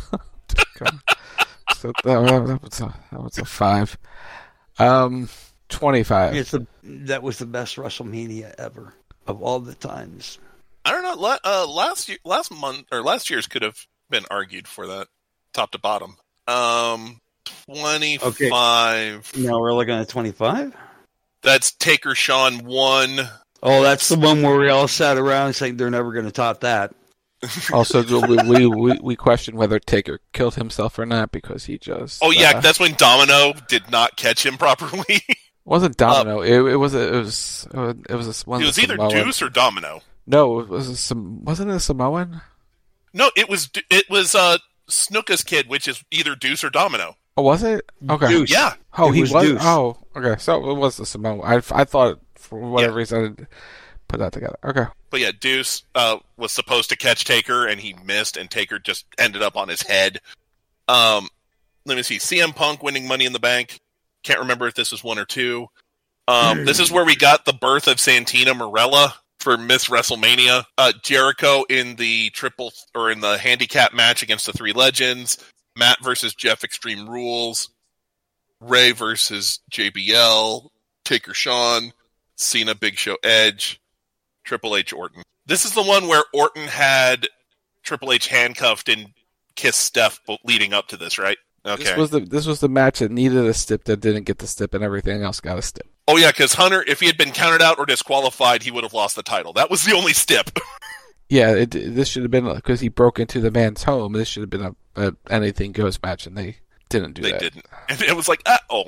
so that, that was a that was a five. Um, twenty-five. It's the that was the best WrestleMania ever of all the times. I don't know. La- uh, last year, last month or last year's could have been argued for that, top to bottom. Um. twenty-five. Okay. Now we're looking at twenty-five? That's Taker Shawn one. Oh, that's the one where we all sat around saying they're never going to top that. Also, we, we, we, we question whether Taker killed himself or not because he just... Oh, yeah, uh, that's when Domino did not catch him properly. It wasn't Domino. Uh, it, it was a, it was it was a, one It was either Samoan. Deuce or Domino. No, it was a, some wasn't it a Samoan? No, it was it was uh, Snuka's kid, which is either Deuce or Domino. Oh, was it? Okay. Deuce. Yeah. Oh, it he was. was. Deuce. Oh, okay. So it was the Samoan. I, I thought for whatever yeah. reason I put that together. Okay. But yeah, Deuce uh, was supposed to catch Taker and he missed, and Taker just ended up on his head. Um, let me see. C M Punk winning Money in the Bank. Can't remember if this was one or two. Um, mm. This is where we got the birth of Santina Marella for Miss WrestleMania. Uh, Jericho in the triple or in the handicap match against the Three Legends. Matt versus Jeff Extreme Rules. Ray versus J B L. Taker Shawn. Cena Big Show Edge. Triple H Orton. This is the one where Orton had Triple H handcuffed and kissed Steph leading up to this, right? Okay. This was the this was the match that needed a stip that didn't get the stip, and everything else got a stip. Oh yeah, because Hunter, if he had been counted out or disqualified, he would have lost the title. That was the only stip. Yeah, it, this should have been because he broke into the man's home. This should have been a, a anything goes match, and they didn't do they that. They didn't, and it was like, uh oh.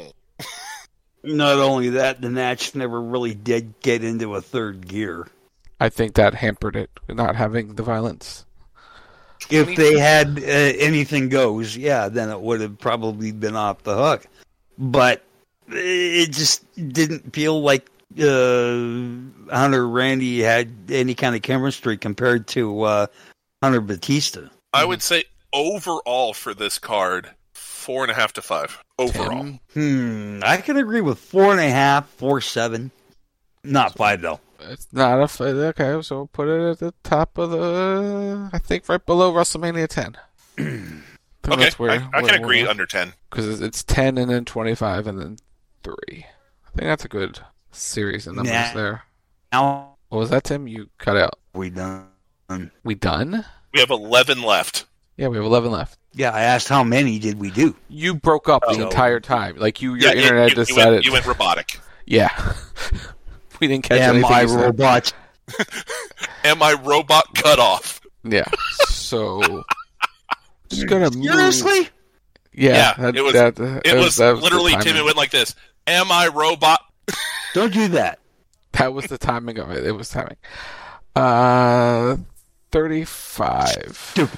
Not only that, the match never really did get into a third gear. I think that hampered it, not having the violence. If they had uh, anything goes, yeah, then it would have probably been off the hook. But it just didn't feel like uh, Hunter Randy had any kind of chemistry compared to uh, Hunter Batista. I would say overall for this card, four and a half to five. Overall. Ten? Hmm, I can agree with four and a half, four, seven. Not five, though. It's not a fight. Okay, so we'll put it at the top of the. I think right below WrestleMania ten. I okay, where, I, I can agree under ten because it's ten and then twenty-five and then three. I think that's a good series of numbers nah. there. Now, what was that, Tim? You cut out. We done. We done? We have eleven left. Yeah, we have eleven left. Yeah, I asked how many did we do. You broke up oh. the entire time. Like you, your yeah, internet you, you, decided. You went, you went robotic. Yeah. We didn't catch Am anything. I robot? Am I robot cut off? Yeah. So just gonna seriously. Move. Yeah, yeah that, it was. That, it that was, was, that was literally Tim. It went like this. Am I robot? Don't do that. That was the timing of it. It was timing. Uh, thirty-five.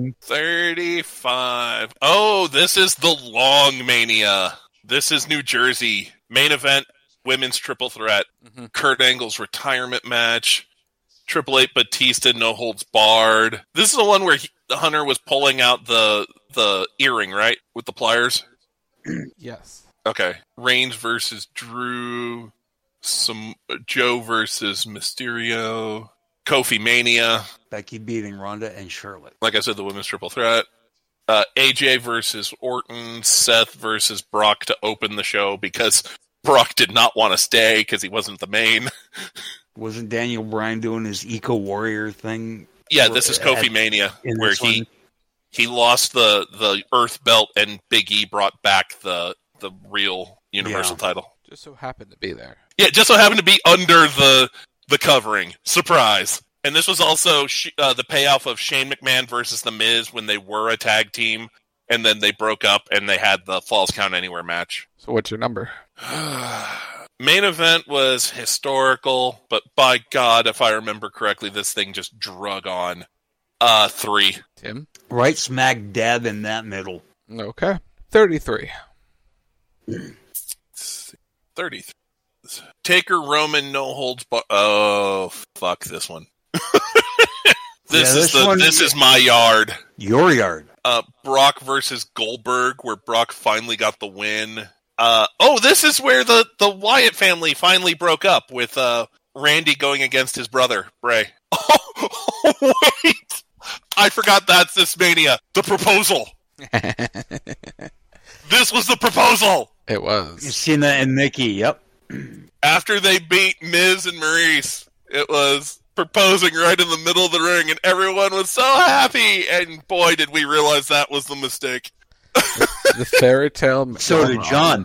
Thirty-five. Oh, this is the Long Mania. This is New Jersey main event. Women's triple threat, mm-hmm. Kurt Angle's retirement match, Triple H Batista no holds barred. This is the one where he, the Hunter was pulling out the the earring, right, with the pliers. Yes. Okay. Reigns versus Drew, some Joe versus Mysterio, Kofi Mania, Becky beating Ronda and Charlotte. Like I said, the women's triple threat. Uh, A J versus Orton, Seth versus Brock to open the show because Brock did not want to stay because he wasn't the main. Wasn't Daniel Bryan doing his Eco Warrior thing? Yeah, this is Kofi at, Mania, where he one? he lost the, the Earth belt and Big E brought back the the real Universal yeah. title. Just so happened to be there. Yeah, just so happened to be under the the covering. Surprise. And this was also uh, the payoff of Shane McMahon versus The Miz when they were a tag team, and then they broke up and they had the Falls Count Anywhere match. So what's your number? Main event was historical, but by God, if I remember correctly, this thing just drug on. Uh, three. Tim? Right smack dab in that middle. Okay. thirty-three. thirty-three. Taker Roman no holds bar- Oh, fuck this one. this yeah, is this the one, this is my yard. Your yard. Uh, Brock versus Goldberg, where Brock finally got the win. Uh, oh, this is where the, the Wyatt family finally broke up with uh, Randy going against his brother, Bray. Oh, wait! I forgot that's this Mania. The proposal. This was the proposal. It was. Cena and Nikki, yep. After they beat Miz and Maurice, it was proposing right in the middle of the ring, and everyone was so happy. And boy, did we realize that was the mistake. The fairy tale. So did John.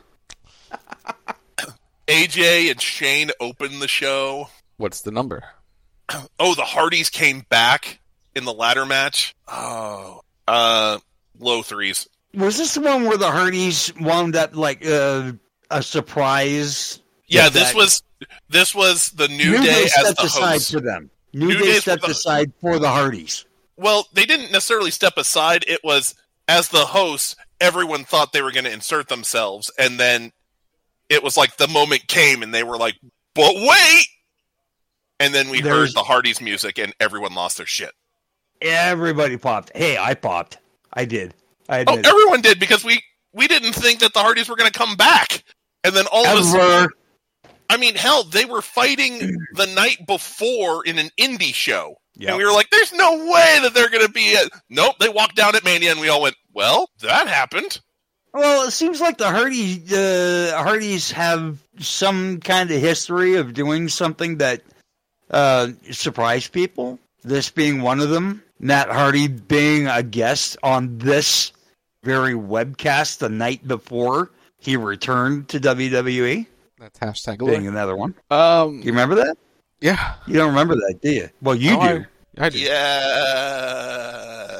A J and Shane opened the show. What's the number? Oh, the Hardys came back in the ladder match. Oh, uh, low threes. Was this the one where the Hardys wound up like uh, a surprise? Yeah, this that... was this was the New, New Day, Day as the aside host for them. New, New Day, Day stepped for the... aside for the Hardys. Well, they didn't necessarily step aside. It was as the hosts, everyone thought they were going to insert themselves, and then it was like the moment came, and they were like, "But wait!" And then we There's... heard the Hardys music, and everyone lost their shit. Everybody popped. Hey, I popped. I did. I oh, did. everyone did, because we, we didn't think that the Hardys were going to come back. And then all Ever. of a sudden... I mean, hell, they were fighting the night before in an indie show. Yep. And we were like, there's no way that they're going to be... A... Nope, they walked down at Mania, and we all went, well, that happened. Well, it seems like the Hardys, uh, Hardys have some kind of history of doing something that uh, surprise people. This being one of them. Matt Hardy being a guest on this very webcast the night before he returned to W W E. That's hashtag being glory. another one. Um, you remember that? Yeah. You don't remember that, do you? Well, you oh, do. I, I do. Yeah.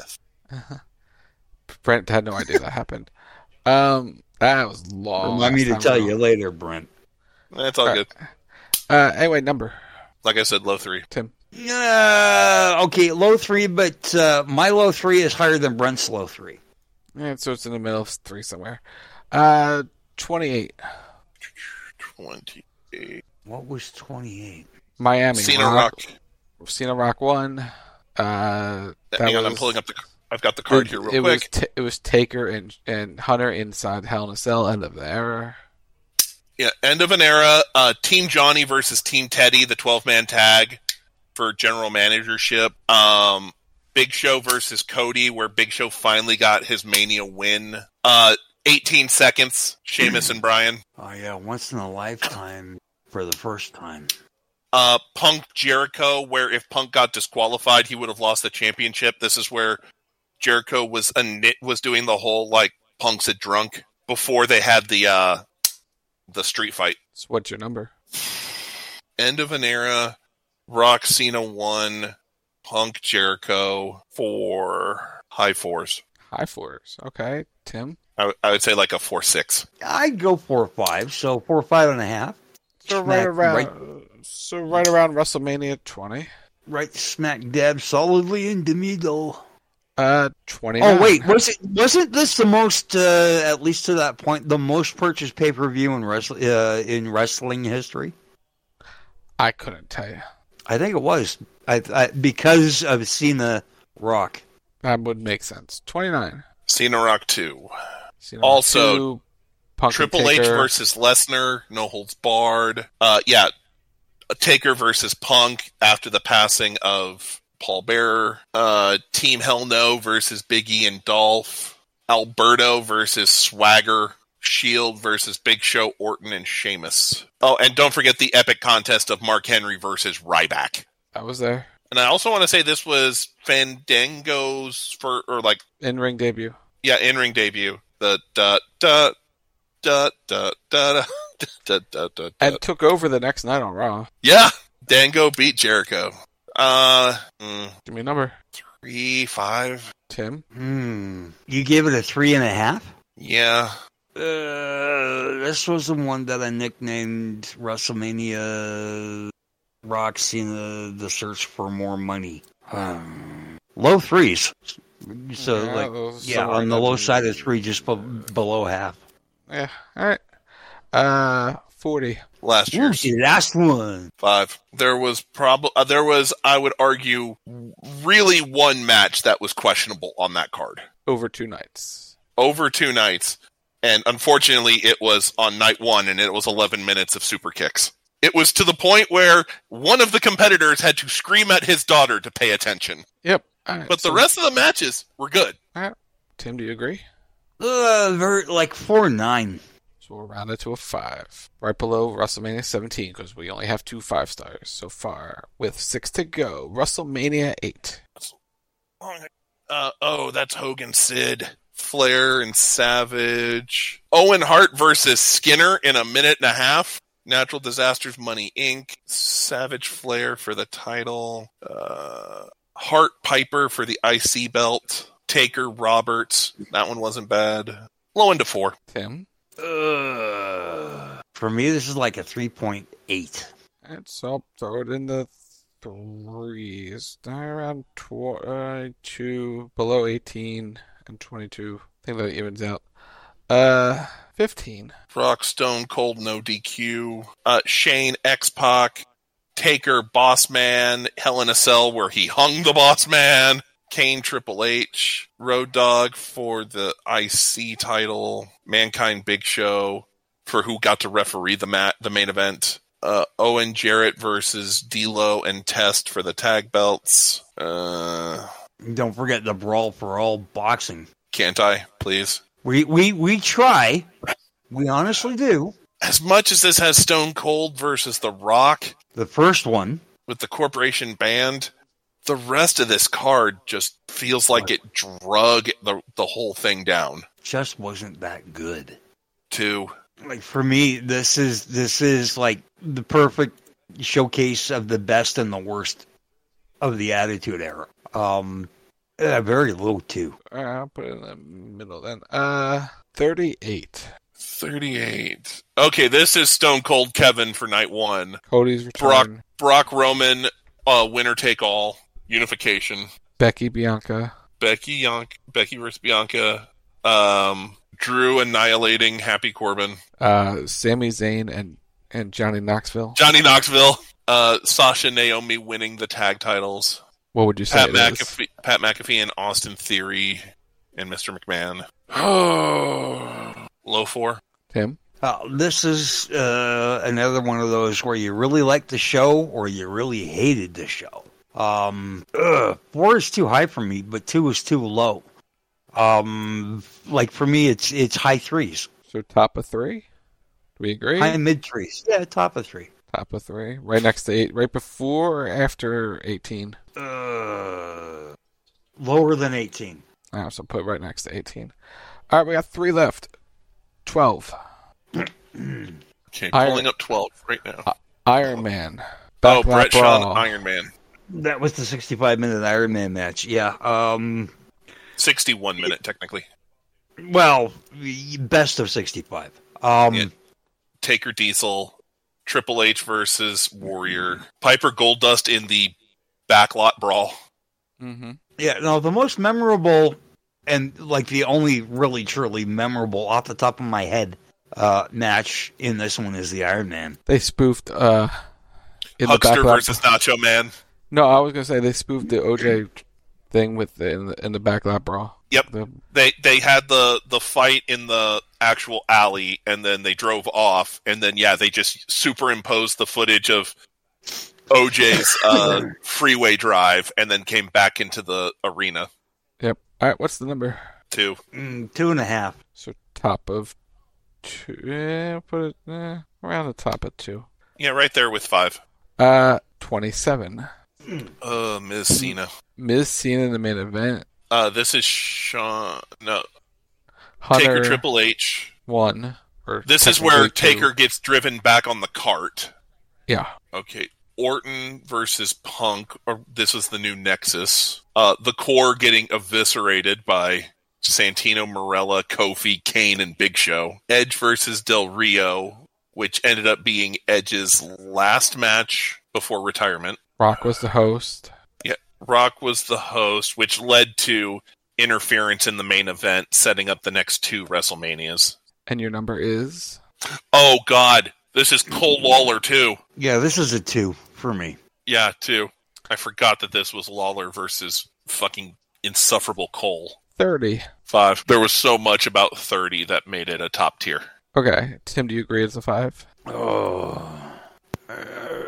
Brent had no idea that happened. Um, that was long. Remind me to tell ago. you later, Brent. That's all, all good. Right. Uh, anyway, number. Like I said, low three. Tim. Uh, okay, low three, but uh, my low three is higher than Brent's low three. Yeah, so it's in the middle of three somewhere. Uh, twenty-eight. twenty-eight. What was twenty-eight? Miami. Cena Rock. Rock. Cena Rock won. Uh, that Hang on, was, I'm pulling up the. I've got the card it, here real it quick. Was t- it was Taker and and Hunter inside Hell in a Cell. End of the era. Yeah, end of an era. Uh, Team Johnny versus Team Teddy, the twelve-man tag for general managership. Um, Big Show versus Cody, where Big Show finally got his Mania win. Uh, eighteen seconds, Sheamus and Bryan. Oh, yeah, once in a lifetime for the first time. Uh, Punk Jericho, where if Punk got disqualified, he would have lost the championship. This is where Jericho was a nit, was doing the whole, like, Punk's a drunk before they had the, uh, the street fight. So what's your number? End of an era. Rock Cena won. Punk Jericho for high fours. High fours. Okay. Tim? I, w- I would say like a four six. I'd go four five, so four five and a half. So right smack, around. Right, so right around WrestleMania twenty. Right smack dab solidly in the middle. Uh, twenty. Oh wait, was it wasn't this the most, uh, at least to that point, the most purchased pay per view in wrestling uh, in wrestling history? I couldn't tell you. I think it was. I, I because of Cena Rock. That would make sense. twenty-nine. Cena Rock two. Cena also, Rock two, Punk Triple H versus Lesnar, no holds barred. Uh, yeah, Taker versus Punk after the passing of Paul Bearer. Uh, Team Hell No versus Big E and Dolph. Alberto versus Swagger. Shield versus Big Show, Orton, and Sheamus. Oh, and don't forget the epic contest of Mark Henry versus Ryback. That was there. And I also want to say this was Fandango's for or like in-ring debut. Yeah, in-ring debut. The da da da da da da da da. And took over the next night on Raw. Yeah, Dango beat Jericho. Uh, mm, give me a number. Three, five. Tim. Hmm. You gave it a three and a half. Yeah. Uh, this was the one that I nicknamed WrestleMania Rock Cena, the search for more money. Um, low threes. So, yeah, like, yeah, on the low side of three, just be- below half. Yeah, all right. Uh, forty. Last year's. Ooh, last one. Five. There was probably, uh, there was, I would argue, really one match that was questionable on that card. Over two nights. Over two nights. And unfortunately, it was on night one, and it was eleven minutes of super kicks. It was to the point where one of the competitors had to scream at his daughter to pay attention. Yep. Right, but so, the rest of the matches were good. All right. Tim, do you agree? Uh, very, like four nine. So we'll round it to a five. Right below WrestleMania seventeen, because we only have two five stars so far. With six to go. WrestleMania eight. Uh, oh, that's Hogan Sid. Flair and Savage. Owen Hart versus Skinner in a minute and a half. Natural Disasters Money Incorporated. Savage Flair for the title. Uh, Hart Piper for the I C belt. Taker Roberts. That one wasn't bad. Low into four. Tim? Uh, for me, this is like a three point eight. And so I'll throw it in the threes. Around twenty-two. Below eighteen. And twenty-two. I think that evens out. Uh, fifteen. Rock, Stone Cold, no D Q. Uh, Shane, X-Pac. Taker, Boss Man. Hell in a Cell where he hung the Boss Man. Kane, Triple H. Road Dogg for the I C title. Mankind, Big Show for who got to referee the mat, the main event. Uh, Owen Jarrett versus D'Lo and Test for the tag belts. Uh... Don't forget the Brawl for All boxing. Can't I, please? We we we try. We honestly do. As much as this has Stone Cold versus The Rock. The first one. with the Corporation Band. The rest of this card just feels like it drug the the whole thing down. Just wasn't that good. Too. Like for me, this is this is like the perfect showcase of the best and the worst of the Attitude Era. Um, uh, very low too. Uh, I'll put it in the middle then. Uh, thirty-eight. thirty-eight. Okay, this is Stone Cold Kevin for night one. Cody's return. Brock, Brock Roman, uh, winner take all, unification. Becky Bianca. Becky Yonk, Becky versus Bianca. Um, Drew annihilating Happy Corbin. Uh, Sami Zayn and, and Johnny Knoxville. Johnny Knoxville. Uh, Sasha Naomi winning the tag titles. What would you say Pat it McAfee, is? Pat McAfee and Austin Theory and Mister McMahon. Low four. Tim? Uh, this is uh, another one of those where you really liked the show or you really hated the show. Um, ugh, four is too high for me, but two is too low. Um, like for me, it's it's high threes. So top of three? Do we agree? High mid threes. Yeah, top of three. Top of three. Right next to eight. Right before or after eighteen? Uh, lower than eighteen. Ah, so put right next to eighteen. All right, we got three left. twelve. Okay, Iron, pulling up twelve right now. Uh, Iron Man. Oh, Backlash Brett Brawl. Shawn, Iron Man. That was the sixty-five minute Iron Man match. Yeah. Um, sixty-one minute, technically. Well, best of sixty-five. Um, yeah. Taker Diesel, Triple H versus Warrior, Piper Goldust in the backlot brawl. Mm-hmm. Yeah, no, the most memorable and like the only really truly memorable off the top of my head uh, match in this one is the Iron Man. They spoofed uh, in Huckster the backlot versus Nacho Man. No, I was gonna say they spoofed the O J thing with the in the, in the backlot brawl. Yep, the, they they had the the fight in the actual alley, and then they drove off, and then yeah, they just superimposed the footage of O J's uh, freeway drive, and then came back into the arena. Yep. All right, what's the number? Two. Mm, two and a half. So top of two. Yeah, put it eh, around the top of two. Yeah, right there with five. Uh, twenty-seven. Uh, Miz Cena. Miz Cena in the main event. Uh, this is Sean. No. Hunter Taker Triple H. One. Or this is where two. Taker gets driven back on the cart. Yeah. Okay. Orton versus Punk. Or this was the new Nexus. Uh, the Core getting eviscerated by Santino, Marella, Kofi, Kane, and Big Show. Edge versus Del Rio, which ended up being Edge's last match before retirement. Rock was the host. Yeah, Rock was the host, which led to interference in the main event, setting up the next two WrestleManias. And your number is? Oh, God. This is Cole Lawler, too. Yeah, this is a two for me. Yeah, two. I forgot that this was Lawler versus fucking insufferable Cole. thirty. Five. There was so much about thirty that made it a top tier. Okay. Tim, do you agree it's a five? Oh. Uh,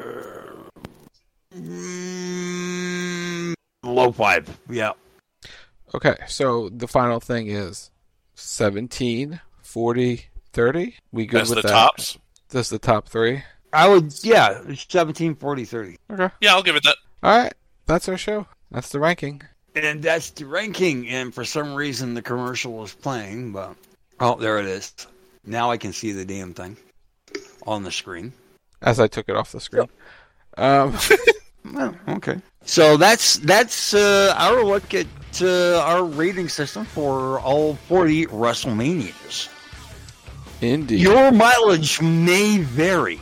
mm, low five. Yeah. Okay, so the final thing is seventeen, forty, thirty. We good That's with the that? tops? That's the top three? I would, yeah, seventeen, forty, thirty. Okay. Yeah, I'll give it that. All right. That's our show. That's the ranking. And that's the ranking. And for some reason, the commercial is playing, but oh, there it is. Now I can see the damn thing on the screen. As I took it off the screen. Um, well, okay. So that's that's uh, our look at uh, our rating system for all forty WrestleManias. Indeed. Your mileage may vary.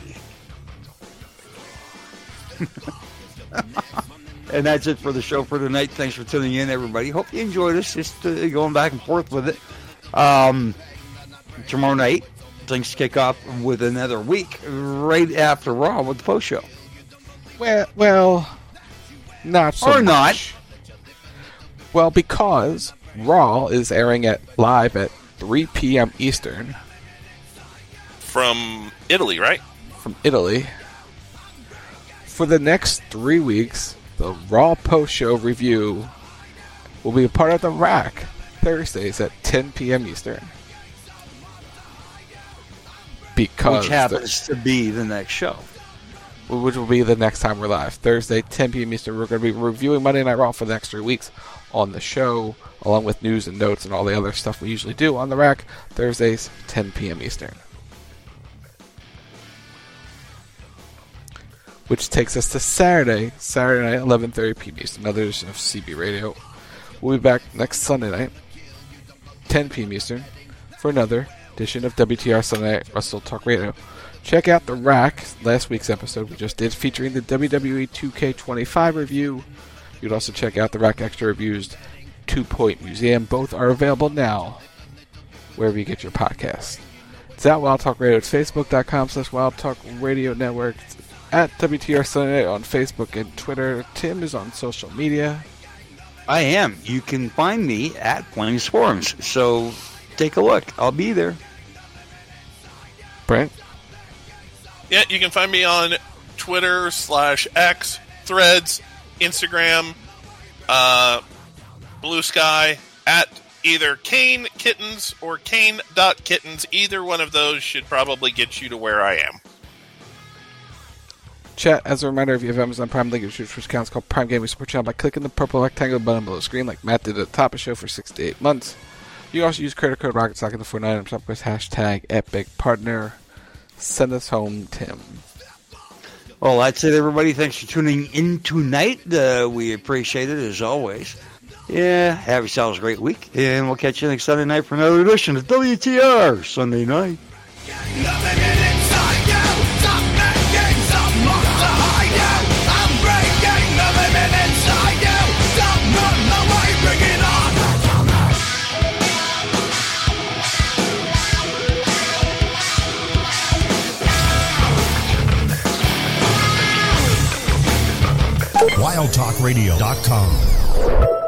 And that's it for the show for tonight. Thanks for tuning in, everybody. Hope you enjoyed us. Just uh, going back and forth with it. Um, tomorrow night, things kick off with another week right after Raw with the post show. Well, well, not so or much. not. Well, because Raw is airing at live at three p.m. Eastern from Italy, right? From Italy. For the next three weeks, the Raw post show review will be a part of the Rack Thursdays at ten p.m. Eastern. Because which happens to be the next show. which will be the next time we're live. Thursday, ten p.m. Eastern, we're going to be reviewing Monday Night Raw for the next three weeks on the show, along with news and notes and all the other stuff we usually do on the rack. Thursdays, ten p.m. Eastern. Which takes us to Saturday, Saturday night, eleven thirty p.m. Eastern, another edition of C B Radio. We'll be back next Sunday night, ten p.m. Eastern, for another edition of W T R Sunday Night Wrestle Talk Radio. Check out the Rack, last week's episode we just did, featuring the W W E two K twenty-five review. You can also check out the Rack Extra Reviews Two Point Museum. Both are available now, wherever you get your podcasts. It's at Wild Talk Radio. It's facebook.com slash Wild Talk Radio Network. It's at W T R Sunday Night on Facebook and Twitter. Tim is on social media. I am. You can find me at Flames Forums, so take a look. I'll be there. Brent? Yeah, you can find me on Twitter slash X, Threads, Instagram, uh, Blue Sky, at either Kane Kittens or Kane.Kittens. Either one of those should probably get you to where I am. Chat, as a reminder, if you have Amazon Prime, link in the description for accounts called Prime Gaming Support Channel by clicking the purple rectangle button below the screen like Matt did at the top of the show for six to eight months. You can also use credit code RocketSock in the four ninety-nine shop with hashtag Epic Partner. Send us home, Tim. Well, that's it, everybody. Thanks for tuning in tonight. Uh, we appreciate it, as always. Yeah, have yourselves a great week, and we'll catch you next Sunday night for another edition of W T R Sunday Night. wild talk radio dot com